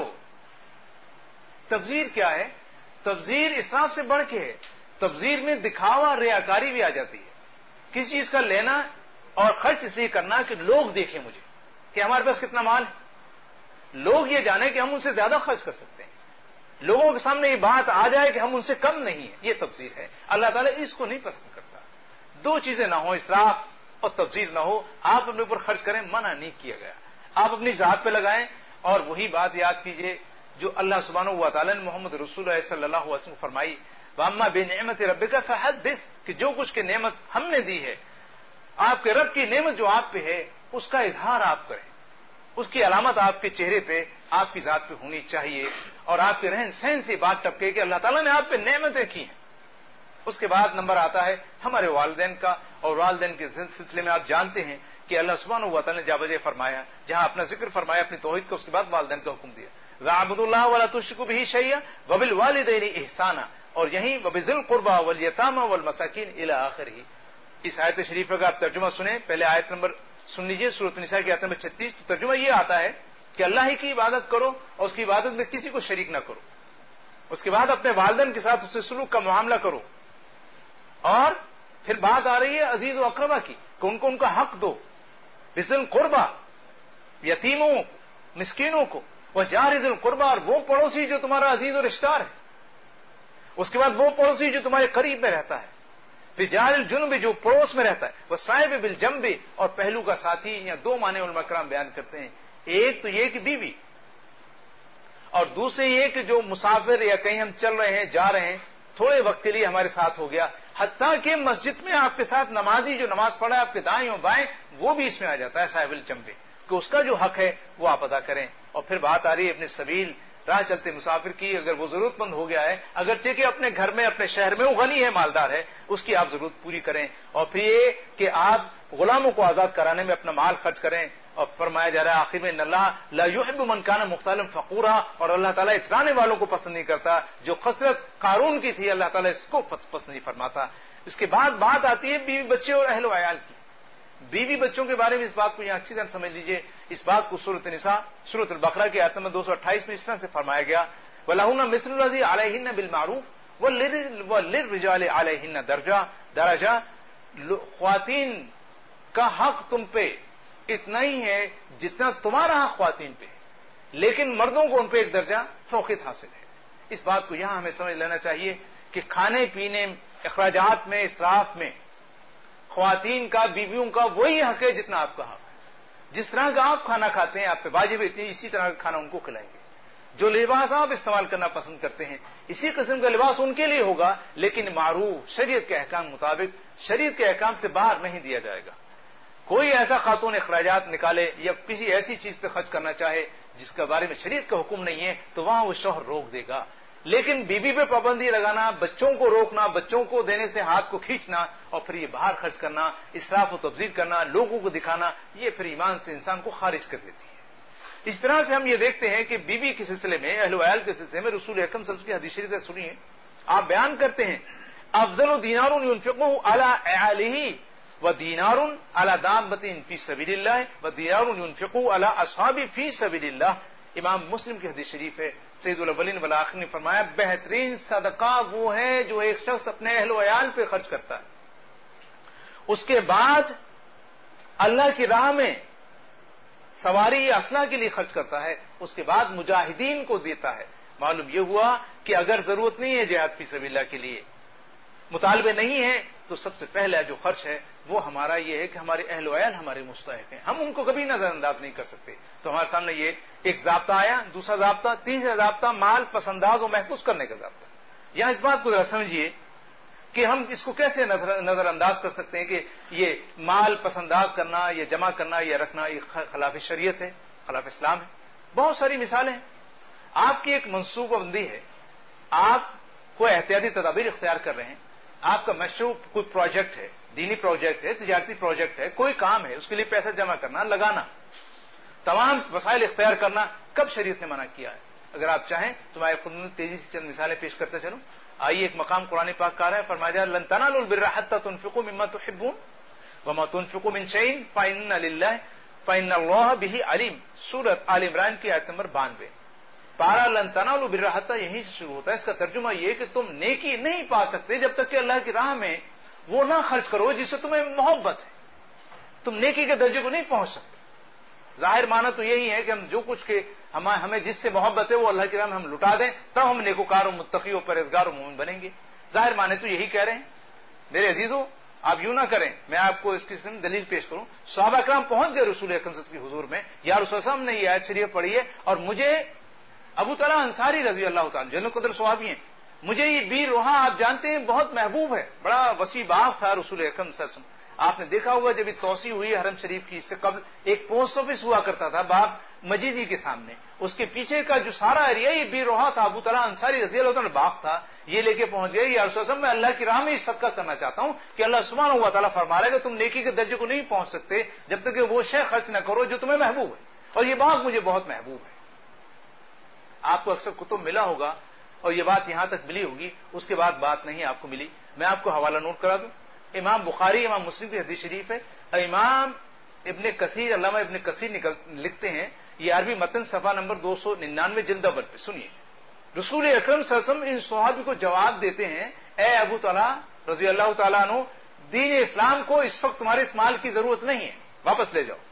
تبذیر کیا ہے؟ تبذیر اسراف سے بڑھ کے ہے. تبذیر میں دکھاوا ریاکاری بھی آ جاتی ہے. کسی چیز کا لینا اور خرچ اس لیے کرنا کہ لوگ دیکھیں مجھے کہ ہمارے پاس کتنا مال ہے, لوگ یہ جانیں کہ ہم ان سے زیادہ خرچ کر سکتے ہیں, لوگوں کے سامنے یہ بات آ جائے کہ ہم ان سے کم نہیں ہیں. یہ تبذیر ہے. اللہ تعالیٰ اس کو نہیں پسند کرتا. دو چیزیں نہ ہو, اسراف اور تبذیر نہ ہو. آپ اپنے اوپر خرچ کریں, منع نہیں کیا گیا. آپ اپنی ذات پہ لگائیں. اور وہی بات یاد کیجئے جو اللہ سبحانہ و تعالیٰ نے محمد رسول اللہ صلی اللہ علیہ وسلم کو فرمائی, وَأَمَّا بِنِعْمَتِ رَبِّكَ فَحَدِّثْ, کہ جو کچھ کی نعمت ہم نے دی ہے, آپ کے رب کی نعمت جو آپ پہ ہے, اس کا اظہار آپ کریں. اس کی علامت آپ کے چہرے پہ, آپ کی ذات پہ ہونی چاہیے, اور آپ کے رہن سہن سے بات ٹپکے کہ اللہ تعالیٰ نے آپ پہ نعمتیں کی ہیں. اس کے بعد نمبر آتا ہے ہمارے والدین کا, اور والدین کے سلسلے میں آپ جانتے ہیں کہ اللہ سبحانہ و تعالیٰ نے جا بجے فرمایا, جہاں اپنا ذکر فرمایا اپنی توحید کا, اس کے بعد والدین کا حکم دیا, وَاعْبُدُوا اللَّهَ وَلَا تُشْرِكُوا بِهِ شَيْئًا وَبِالْوَالِدَيْنِ إِحْسَانًا, اور یہیں وَبِذِي الْقُرْبَى وَالْيَتَامَى وَالْمَسَاكِينِ إِلَى آخِرِهِ. اس آیت شریفہ کا آپ ترجمہ سنیں. پہلے آیت نمبر سن لیجیے, سورۃ النساء کی آیت نمبر چھتیس. تو ترجمہ یہ آتا ہے کہ اللہ ہی کی عبادت کرو اور اس کی عبادت میں کسی کو شریک نہ کرو. اس کے بعد اپنے والدین کے ساتھ اس سے سلوک کا معاملہ کرو. اور پھر بات آ رہی ہے عزیز و اقربا کی, کہ ان کو ان کا حق دو. بذل القربہ, یتیموں کو, مسکینوں کو, وہ جار ذی القربہ, اور وہ پڑوسی جو تمہارا عزیز و رشتہ دار ہے. اس کے بعد وہ پڑوسی جو تمہارے قریب میں رہتا ہے, پھر جار الجنب جو پڑوس میں رہتا ہے, وہ صاحب بالجنب, اور پہلو کا ساتھی. یا دو معنی علماء کرام بیان کرتے ہیں. ایک تو یہ کہ بیوی, اور دوسرے یہ کہ جو مسافر یا کہیں ہم چل رہے ہیں, جا رہے ہیں, تھوڑے وقت کے لیے ہمارے ساتھ ہو گیا. حتیٰ کہ مسجد میں آپ کے ساتھ نمازی جو نماز پڑھا ہے آپ کے دائیں اور بائیں, وہ بھی اس میں آ جاتا ہے صاحب الجنب, کہ اس کا جو حق ہے وہ آپ ادا کریں. اور پھر بات آ رہی ہے اپنے سبیل, راہ چلتے مسافر کی. اگر وہ ضرورت مند ہو گیا ہے, اگرچہ کہ اپنے گھر میں اپنے شہر میں وہ غنی ہے, مالدار ہے, اس کی آپ ضرورت پوری کریں. اور پھر یہ کہ آپ غلاموں کو آزاد کرانے میں اپنا مال خرچ کریں. اور فرمایا جا رہا ہے آخر میں, ان اللہ لا يحب من كان مختالا فخورا, اور اللہ تعالیٰ اترانے والوں کو پسند نہیں کرتا. جو خسرت قارون کی تھی اللہ تعالیٰ اس کو پسند نہیں فرماتا. اس کے بعد بات آتی ہے بیوی بچے اور اہل و عیال کی. بیوی بچوں کے بارے میں اس بات کو یہاں اچھی طرح سمجھ لیجئے. اس بات کو سورۃ النساء سورۃ البقرہ کی آیت نمبر دو سو اٹھائیس میں اس طرح سے فرمایا گیا, وَلَهُنَّ مِثْلُ الَّذِي عَلَيْهِنَّ بِالْمَعْرُوفِ وَلِلرِّجَالِ عَلَيْهِنَّ دَرَجَةٌ, خواتین کا حق تم پہ اتنا ہی ہے جتنا تمہارا حق خواتین پہ ہے, لیکن مردوں کو ان پہ ایک درجہ فوقیت حاصل ہے. اس بات کو یہاں ہمیں سمجھ لینا چاہیے کہ کھانے پینے, اخراجات میں, اسراف میں خواتین کا, بیویوں کا وہی حق ہے جتنا آپ کا حق ہے. جس طرح کا آپ کھانا کھاتے ہیں, آپ پہ واجب ہے, اسی طرح کا کھانا ان کو کھلائیں گے. جو لباس آپ استعمال کرنا پسند کرتے ہیں, اسی قسم کا لباس ان کے لیے ہوگا, لیکن معروف شریعت کے احکام مطابق, شریعت کے احکام سے باہر نہیں دیا جائے گا. کوئی ایسا خاتون اخراجات نکالے یا کسی ایسی چیز پہ خرچ کرنا چاہے جس کے بارے میں شریعت کا حکم نہیں ہے, تو وہاں وہ شوہر روک دے گا. لیکن بیوی پہ پابندی لگانا, بچوں کو روکنا, بچوں کو دینے سے ہاتھ کو کھینچنا, اور پھر یہ باہر خرچ کرنا, اسراف و تبذیر کرنا, لوگوں کو دکھانا, یہ پھر ایمان سے انسان کو خارج کر دیتی ہے. اس طرح سے ہم یہ دیکھتے ہیں کہ بیوی کے سلسلے میں, اہل و عیال کے سلسلے میں رسول اکرم صلی اللہ علیہ وسلم کی حدیث شریف سنیے. آپ بیان کرتے ہیں, افضل دینار ينفقه على عیاله ودینار على دابة فی سبیل اللہ ودینار ينفقه على اصحابه فی سبیل اللہ. امام مسلم کی حدیث شریف ہے. سید الاولین والآخرین نے فرمایا, بہترین صدقہ وہ ہے جو ایک شخص اپنے اہل و عیال پہ خرچ کرتا ہے, اس کے بعد اللہ کی راہ میں سواری اسلحہ کے لیے خرچ کرتا ہے, اس کے بعد مجاہدین کو دیتا ہے. معلوم یہ ہوا کہ اگر ضرورت نہیں ہے جہاد فی سبیل اللہ کے لیے, مطالبے نہیں ہیں, تو سب سے پہلا جو خرچ ہے وہ ہمارا یہ ہے کہ ہمارے اہل و عیال ہمارے مستحق ہیں, ہم ان کو کبھی نظر انداز نہیں کر سکتے. تو ہمارے سامنے یہ ایک ضابطہ آیا, دوسرا ضابطہ, تیسرا ضابطہ مال پسنداز و محفوظ کرنے کا ضابطہ. یہاں اس بات کو ذرا سمجھیے کہ ہم اس کو کیسے نظر انداز کر سکتے ہیں کہ یہ مال پسنداز کرنا, یہ جمع کرنا, یہ رکھنا, یہ خلاف شریعت ہے, خلاف اسلام ہے. بہت ساری مثالیں ہیں. آپ کی ایک منصوبہ بندی ہے, آپ کوئی احتیاطی تدابیر اختیار کر رہے ہیں, آپ کا مشروع کوئی پروجیکٹ ہے, دینی پروجیکٹ ہے, تجارتی پروجیکٹ ہے, کوئی کام ہے, اس کے لیے پیسہ جمع کرنا, لگانا, تمام وسائل اختیار کرنا, کب شریعت نے منع کیا ہے؟ اگر آپ چاہیں تو میں خود میں تیزی سے چند مثالیں پیش کرتے چلوں. آئیے ایک مقام قرآن پاک کا رہا ہے، فرمایا جائے لن تنالوا البر حتى تنفقوا مما تحبون وما تنفقوا من شيء فإن لله فإن الله به علیم، سورۃ آل عمران کی آیت نمبر بانوے۔ پارا لن تنالوا البر حتى یہیں سے شروع ہوتا ہے۔ اس کا ترجمہ یہ کہ تم نیکی نہیں پا سکتے جب تک کہ اللہ کی راہ میں وہ نہ خرچ کرو جس سے تمہیں محبت ہے، تم نیکی کے درجے کو نہیں پہنچ سکتے۔ ظاہر معنی تو یہی ہے کہ ہم جو کچھ کے ہمیں جس سے محبت ہے وہ اللہ کی راہ میں ہم لٹا دیں، تب ہم نیکوکار و متقی و پرہیزگار و مومن بنیں گے۔ ظاہر معنی تو یہی کہہ رہے ہیں۔ میرے عزیزوں، آپ یوں نہ کریں، میں آپ کو اس کی دلیل پیش کروں۔ صحابہ کرام پہنچ گئے رسول اکرم صلی اللہ علیہ وسلم کی حضور میں، یا رسول اللہ نے یہ آیت شریف پڑھی ہے اور مجھے ابو طلحہ انصاری رضی اللہ تعالیٰ جنرل قدر صحابی ہیں، مجھے یہ بیر روحا آپ جانتے ہیں بہت محبوب ہے، بڑا وسیع باغ تھا رسول اکرم صلی اللہ علیہ وسلم۔ آپ نے دیکھا ہوگا جب یہ توسیع ہوئی حرم شریف کی، اس سے قبل ایک پوسٹ آفس ہوا کرتا تھا باب مجیدی کے سامنے، اس کے پیچھے کا جو سارا ایریا یہ بیر روحا تھا، ابو طلحہ انصاری رضی اللہ عنہ باغ تھا، یہ لے کے پہنچ گئے، یا رسول اللہ میں اللہ کی راہ میں صدقہ کرنا چاہتا ہوں کہ اللہ سبحانہ و تعالیٰ فرما رہا ہے کہ تم نیکی کے درجے کو نہیں پہنچ سکتے جب تک کہ وہ شے خرچ نہ کرو جو تمہیں محبوب ہے، اور یہ باغ مجھے بہت محبوب ہے۔ آپ کو اکثر کتب ملا ہوگا اور یہ بات یہاں تک ملی ہوگی، اس کے بعد بات نہیں آپ کو ملی۔ میں آپ کو حوالہ نوٹ کرا دوں، امام بخاری امام مسلم کی حدیث شریف ہے، امام ابن کثیر علامہ ابن کثیر لکھتے ہیں، یہ عربی متن صفحہ نمبر دو سو ننانوے جلد اول پہ سنیے، رسول اکرم صلی اللہ علیہ وسلم ان صحابی کو جواب دیتے ہیں، اے ابو طلحہ رضی اللہ تعالیٰ عنہ، دین اسلام کو اس وقت تمہارے اس مال کی ضرورت نہیں ہے، واپس لے جاؤ،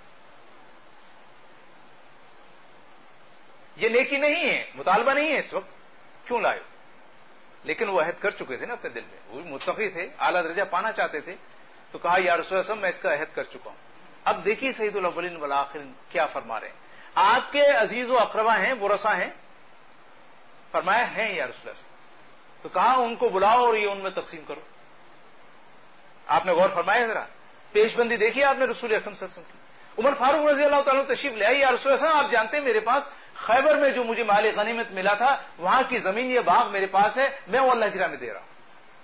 یہ نیکی نہیں ہے، مطالبہ نہیں ہے اس وقت، کیوں لائے؟ لیکن وہ عہد کر چکے تھے نا اپنے دل میں، وہ بھی متقی تھے، اعلیٰ درجہ پانا چاہتے تھے، تو کہا یا رسول اللہ میں اس کا عہد کر چکا ہوں۔ اب دیکھیے سید الاولین والآخرین کیا فرما رہے ہیں، آپ کے عزیز و اقربا ہیں، ورثہ ہیں، فرمایا ہیں یا رسول اللہ، تو کہا ان کو بلاؤ اور یہ ان میں تقسیم کرو۔ آپ نے غور فرمایا ذرا، پیش بندی دیکھیے آپ نے رسول اکرم صلی اللہ علیہ وسلم کی۔ عمر فاروق رضی اللہ تعالیٰ تشریف لے آئے، یا رسول اللہ آپ جانتے ہیں میرے پاس خیبر میں جو مجھے مال غنیمت ملا تھا وہاں کی زمین یہ باغ میرے پاس ہے، میں وہ اللہ کی راہ میں دے رہا ہوں۔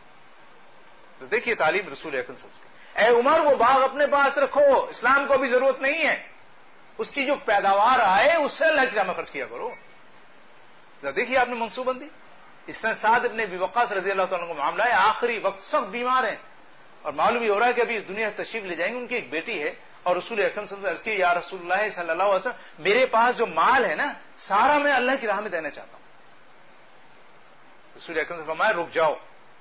تو دیکھیے تعلیم رسول اکرم صلی اللہ علیہ وسلم، اے عمر وہ باغ اپنے پاس رکھو، اسلام کو ابھی ضرورت نہیں ہے، اس کی جو پیداوار آئے اس سے اللہ کی راہ میں خرچ کیا کرو۔ دیکھیے آپ نے منصوبہ بندی، اس طرح سعد ابن ابی وقاص رضی اللہ تعالیٰ کا معاملہ ہے، آخری وقت سخت بیمار ہیں اور معلوم ہی ہو رہا ہے کہ ابھی اس دنیا سے تشریف لے جائیں گے، ان کی ایک بیٹی ہے، اور رسول اکرم صلی اللہ علیہ وسلم یا رسول اللہ صلی اللہ علیہ وسلم میرے پاس جو مال ہے نا سارا میں اللہ کی راہ میں دینا چاہتا ہوں۔ رسول اکرم نے فرمایا رک جاؤ،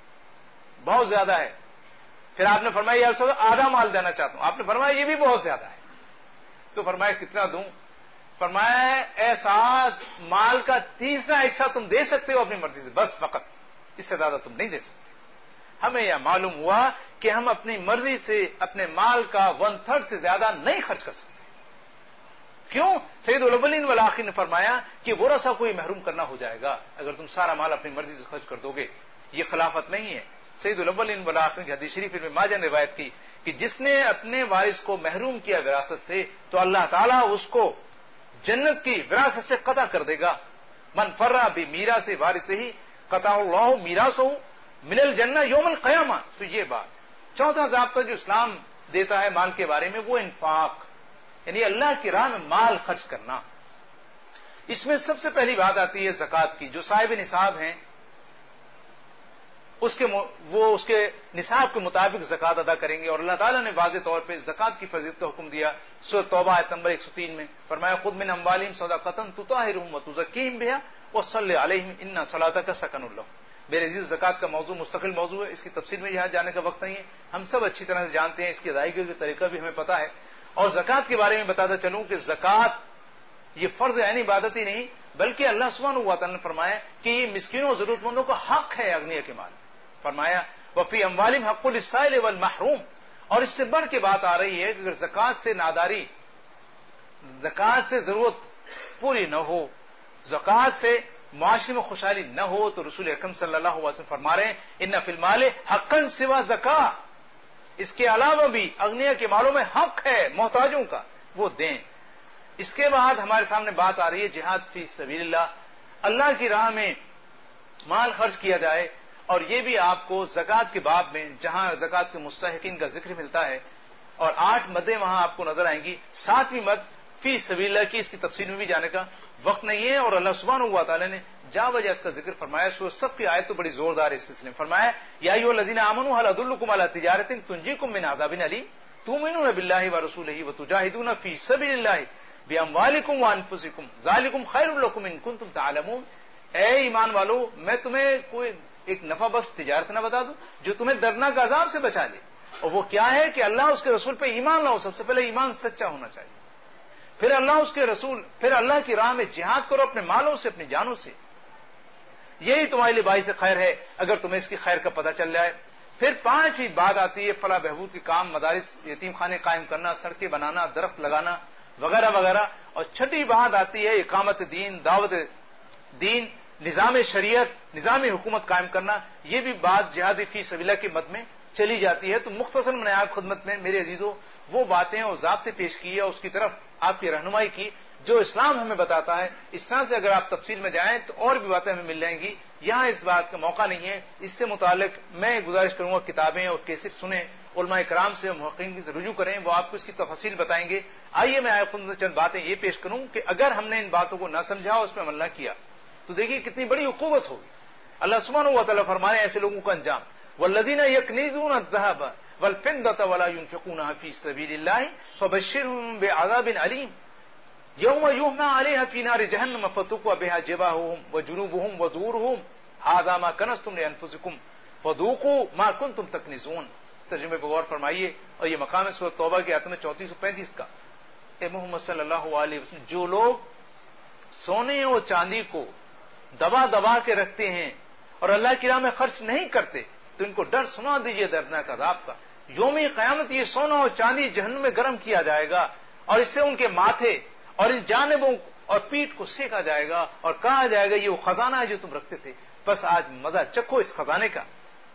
بہت زیادہ ہے۔ پھر آپ نے فرمایا یا رسول اللہ آدھا مال دینا چاہتا ہوں، آپ نے فرمایا یہ بھی بہت زیادہ ہے، تو فرمایا کتنا دوں؟ فرمایا اے سعد مال کا تیسرا حصہ تم دے سکتے ہو اپنی مرضی سے، بس فقط، اس سے زیادہ تم نہیں دے سکتے۔ ہمیں یہ معلوم ہوا کہ ہم اپنی مرضی سے اپنے مال کا ون تھرڈ سے زیادہ نہیں خرچ کر سکتے۔ کیوں؟ سید الاولین والآخرین نے فرمایا کہ ورثہ کو یہ محروم کرنا ہو جائے گا اگر تم سارا مال اپنی مرضی سے خرچ کر دو گے، یہ خلافت نہیں ہے۔ سید الاولین والآخرین کی حدیث شریف ابن ماجہ نے روایت کی کہ جس نے اپنے وارث کو محروم کیا وراثت سے تو اللہ تعالیٰ اس کو جنت کی وراثت سے قطع کر دے گا۔ من فرّ بمیراث وارثہ قطع اللہ میراثہ من الجنہ یوم القیامہ۔ تو یہ بات چوتھا ضابطہ جو اسلام دیتا ہے مال کے بارے میں وہ انفاق، یعنی اللہ کی راہ میں مال خرچ کرنا۔ اس میں سب سے پہلی بات آتی ہے زکوٰۃ کی۔ جو صاحب نصاب ہیں اس کے وہ اس کے نصاب کے مطابق زکوٰۃ ادا کریں گے، اور اللہ تعالیٰ نے واضح طور پہ زکوٰۃ کی فرضیت کا حکم دیا سورۃ توبہ آیت نمبر ایک سو تین میں، فرمایا خذ من اموالہم صدقۃ تطہرھم وتزکیہم بہا وصلی علیہم ان صلاتک سکن لہم۔ میرے عزیز زکوٰۃ کا موضوع مستقل موضوع ہے، اس کی تفصیل میں یہاں جانے کا وقت نہیں ہے، ہم سب اچھی طرح سے جانتے ہیں، اس کی ادائیگی کا طریقہ بھی ہمیں پتہ ہے۔ اور زکوٰۃ کے بارے میں بتاتا چلوں کہ زکوٰۃ یہ فرض عین عبادت ہی نہیں بلکہ اللہ سبحانہ و تعالیٰ نے فرمایا کہ یہ مسکینوں اور ضرورت مندوں کا حق ہے اغنیا کے مال، فرمایا وفی اموالہم حق للسائل والمحروم۔ اور اس سے بڑھ کے بات آ رہی ہے کہ اگر زکوٰۃ سے ناداری، زکوٰۃ سے ضرورت پوری نہ ہو، زکوٰۃ سے معاشرے میں خوشحالی نہ ہو تو رسول اکرم صلی اللہ علیہ وسلم فرما رہے ہیں ان فی المال حقا سوا زکوٰۃ، اس کے علاوہ بھی اغنیا کے مالوں میں حق ہے محتاجوں کا، وہ دیں۔ اس کے بعد ہمارے سامنے بات آ رہی ہے جہاد فی سبیل اللہ، اللہ کی راہ میں مال خرچ کیا جائے، اور یہ بھی آپ کو زکوٰۃ کے باب میں جہاں زکوٰۃ کے مستحقین کا ذکر ملتا ہے اور آٹھ مدیں وہاں آپ کو نظر آئیں گی، ساتویں مد فی سبیل اللہ کی، اس کی تفصیل میں بھی جانے کا وقت نہیں ہے، اور اللہ سبحانہ و تعالی نے جا وجہ اس کا ذکر فرمایا. سورۃ صف کی آیت تو بڑی زوردار اس سلسلے میں فرمایا یا ایھا الذین آمنوا هل ادلکم علی تجارۃ تنجیکم من عذاب علیم تؤمنون باللہ ورسولہ وتجاہدون فی سبیل اللہ باموالکم وانفسکم ذالکم خیر لکم ان کنتم تعلمون. اے ایمان والو میں تمہیں کوئی ایک نفع بخش تجارت نہ بتا دوں جو تمہیں دردناک عذاب سے بچا لے, اور وہ کیا ہے کہ اللہ اس کے رسول پہ ایمان لاؤ. سب سے پہلے ایمان سچا ہونا چاہیے, پھر اللہ اس کے رسول, پھر اللہ کی راہ میں جہاد کرو اپنے مالوں سے اپنی جانوں سے. یہی تمہارے لیے باعث خیر ہے اگر تمہیں اس کی خیر کا پتہ چل جائے. پھر پانچویں بات آتی ہے فلاح بہبود کے کام, مدارس یتیم خانے قائم کرنا, سڑکیں بنانا, درخت لگانا وغیرہ وغیرہ. اور چھٹی بات آتی ہے اقامت دین, دعوت دین, نظام شریعت, نظام حکومت قائم کرنا. یہ بھی بات جہاد فی سبیل اللہ کے مد میں چلی جاتی ہے. تو مختصر میں نے آپ خدمت میں میرے عزیزوں وہ باتیں اور ضابطے پیش کیے اور اس کی طرف آپ کی رہنمائی کی جو اسلام ہمیں بتاتا ہے. اس طرح سے اگر آپ تفصیل میں جائیں تو اور بھی باتیں ہمیں مل جائیں گی. یہاں اس بات کا موقع نہیں ہے. اس سے متعلق میں گزارش کروں گا کتابیں اور کیسٹ سنیں, علماء کرام سے, محققین سے رجوع کریں, وہ آپ کو اس کی تفصیل بتائیں گے. آئیے میں آپ کو چند باتیں یہ پیش کروں کہ اگر ہم نے ان باتوں کو نہ سمجھا اور اس پہ عمل نہ کیا تو دیکھیے کتنی بڑی عقوبت ہوگی. اللہ سبحانہ و تعالیٰ فرمائے ایسے لوگوں کا انجام والذین یکنزون الذهب والفضة ولا ينفقونها في سبيل الله فبشرهم بعذاب علیم یوم یحمى علیہا فی نار جہنم فتکوی بها جباہهم وجنوبهم وظہورهم ھذا ما کنزتم لانفسکم فذوقوا ما کنتم تکنزون. ترجمے پر غور فرمائیے. اور یہ مقام ہے سورۃ توبہ کی آیت میں چونتیس اور پینتیس کا. اے محمد صلی اللہ علیہ وسلم, جو لوگ سونے اور چاندی کو دبا دبا کے رکھتے ہیں اور اللہ کی راہ میں خرچ نہیں کرتے تو ان کو ڈر سنا دیجیے دردناک عذاب کا. یوم قیامت یہ سونا اور چاندی جہنم میں گرم کیا جائے گا اور اس سے ان کے ماتھے اور ان جانبوں اور پیٹھ کو سینکا جائے گا اور کہا جائے گا یہ وہ خزانہ ہے جو تم رکھتے تھے, بس آج مزہ چکھو اس خزانے کا.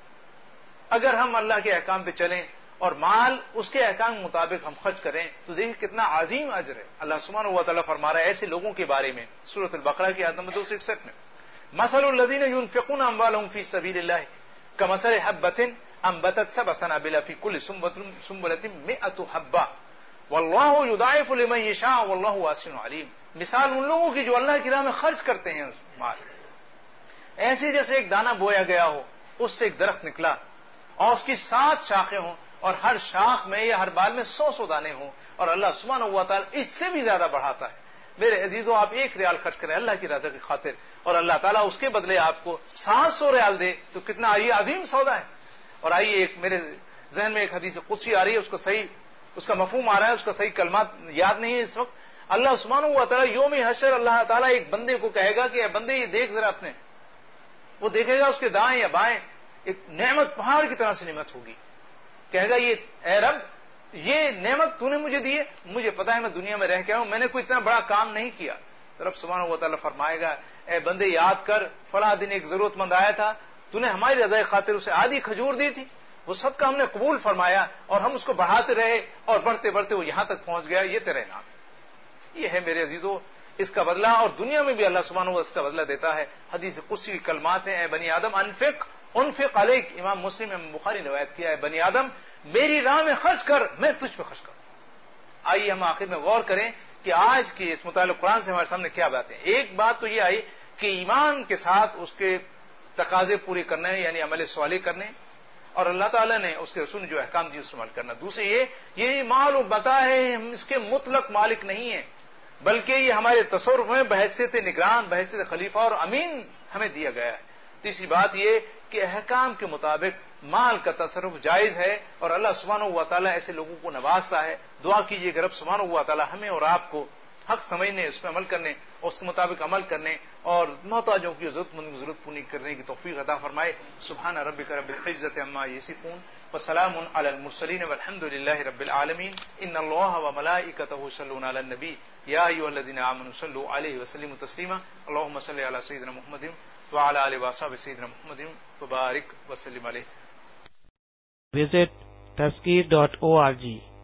اگر ہم اللہ کے احکام پہ چلیں اور مال اس کے احکام کے مطابق ہم خرچ کریں تو دیکھیں کتنا عظیم اجر ہے. اللہ سبحانہ و تعالیٰ فرما رہا ہے ایسے لوگوں کے بارے میں سورۃ البقرہ کی آیت نمبر دو سو اکسٹھ میں مثل الذین ينفقون اموالهم فی سبیل اللہ کمثل حبۃ انبتت سبع سنابل فی کل سنبلۃ مئۃ حبۃ واللہ یضاعف لمن یشاء واللہ واسع علیم. مثال ان لوگوں کی جو اللہ کی راہ میں خرچ کرتے ہیں مال, ایسے جیسے ایک دانہ بویا گیا ہو, اس سے ایک درخت نکلا اور اس کی سات شاخیں ہوں اور ہر شاخ میں یا ہر بال میں سو سو دانے ہوں, اور اللہ سبحانہ و تعالیٰ اس سے بھی زیادہ بڑھاتا ہے. میرے عزیزوں آپ ایک ریال خرچ کریں اللہ کی رضا کی خاطر اور اللہ تعالیٰ اس کے بدلے آپ کو سات سو ریال دے تو کتنا یہ عظیم سودا ہے. اور آئیے ایک میرے ذہن میں ایک حدیث قدسی آ رہی ہے, اس کو صحیح اس کا مفہوم آ رہا ہے, اس کا صحیح کلمات یاد نہیں ہے اس وقت. اللہ سبحانہ و تعالیٰ یوم حشر اللہ تعالیٰ ایک بندے کو کہے گا کہ اے بندے یہ دیکھ ذرا اپنے, وہ دیکھے گا اس کے دائیں یا بائیں ایک نعمت پہاڑ کی طرح سے نعمت ہوگی. کہے گا یہ اے رب یہ نعمت تو نے مجھے دی ہے, مجھے پتا ہے میں دنیا میں رہ کے ہوں, میں نے کوئی اتنا بڑا کام نہیں کیا. تو رب سبحانہ و تعالیٰ فرمائے گا اے بندے یاد کر فلاں دن ایک ضرورت مند آیا تھا, تو نے ہماری رضا خاطر اسے آدھی کھجور دی تھی, وہ سب کا ہم نے قبول فرمایا اور ہم اس کو بڑھاتے رہے اور بڑھتے بڑھتے وہ یہاں تک پہنچ گیا, یہ تیرے انعام. یہ ہے میرے عزیزوں اس کا بدلہ, اور دنیا میں بھی اللہ سبحانہ و تعالیٰ اس کا بدلہ دیتا ہے. حدیث قدسی کی کلمات ہیں اے بنی آدم انفق انفق علیک, امام مسلم امام بخاری نے روایت کیا ہے بنی آدم میری راہ میں خرچ کر میں تجھ پہ خرچ کروں. آئیے ہم آخر میں غور کریں کہ آج کی اس متعلق قرآن سے ہمارے سامنے کیا باتیں. ایک بات تو یہ آئی کہ ایمان کے ساتھ اس کے تقاضے پورے کرنے یعنی عمل صالح کرنے, اور اللہ تعالیٰ نے اس کے رسول نے جو احکام دیے اس عمل کرنا. دوسرے یہ یہ مال و متاع ہے, ہم اس کے مطلق مالک نہیں ہیں بلکہ یہ ہمارے تصرف میں بحیثیت نگران بحیثیت خلیفہ اور امین ہمیں دیا گیا ہے. تیسری بات یہ کہ احکام کے مطابق مال کا تصرف جائز ہے اور اللہ سبحانہ و تعالیٰ ایسے لوگوں کو نوازتا ہے. دعا کیجیے کہ رب سبحانہ و تعالیٰ ہمیں اور آپ کو حق سمجھنے اس پہ عمل کرنے اور اس کے مطابق عمل کرنے اور محتاجوں کی ضرورت مند کی ضرورت پوری کرنے کی توفیق عطا فرمائے. سبحان ربک رب العزۃ عما یصفون وسلام علی المرسلین والحمد للہ رب العالمین. ان اللہ وملائکتہ یصلون علی النبی یا ایھا الذین آمنوا صلوا علیہ وسلموا تسلیما. اللهم صل علی سیدنا محمد وعلى آل وصحبہ سیدنا محمد وبارک وسلم علیہ. Visit tazkir dot org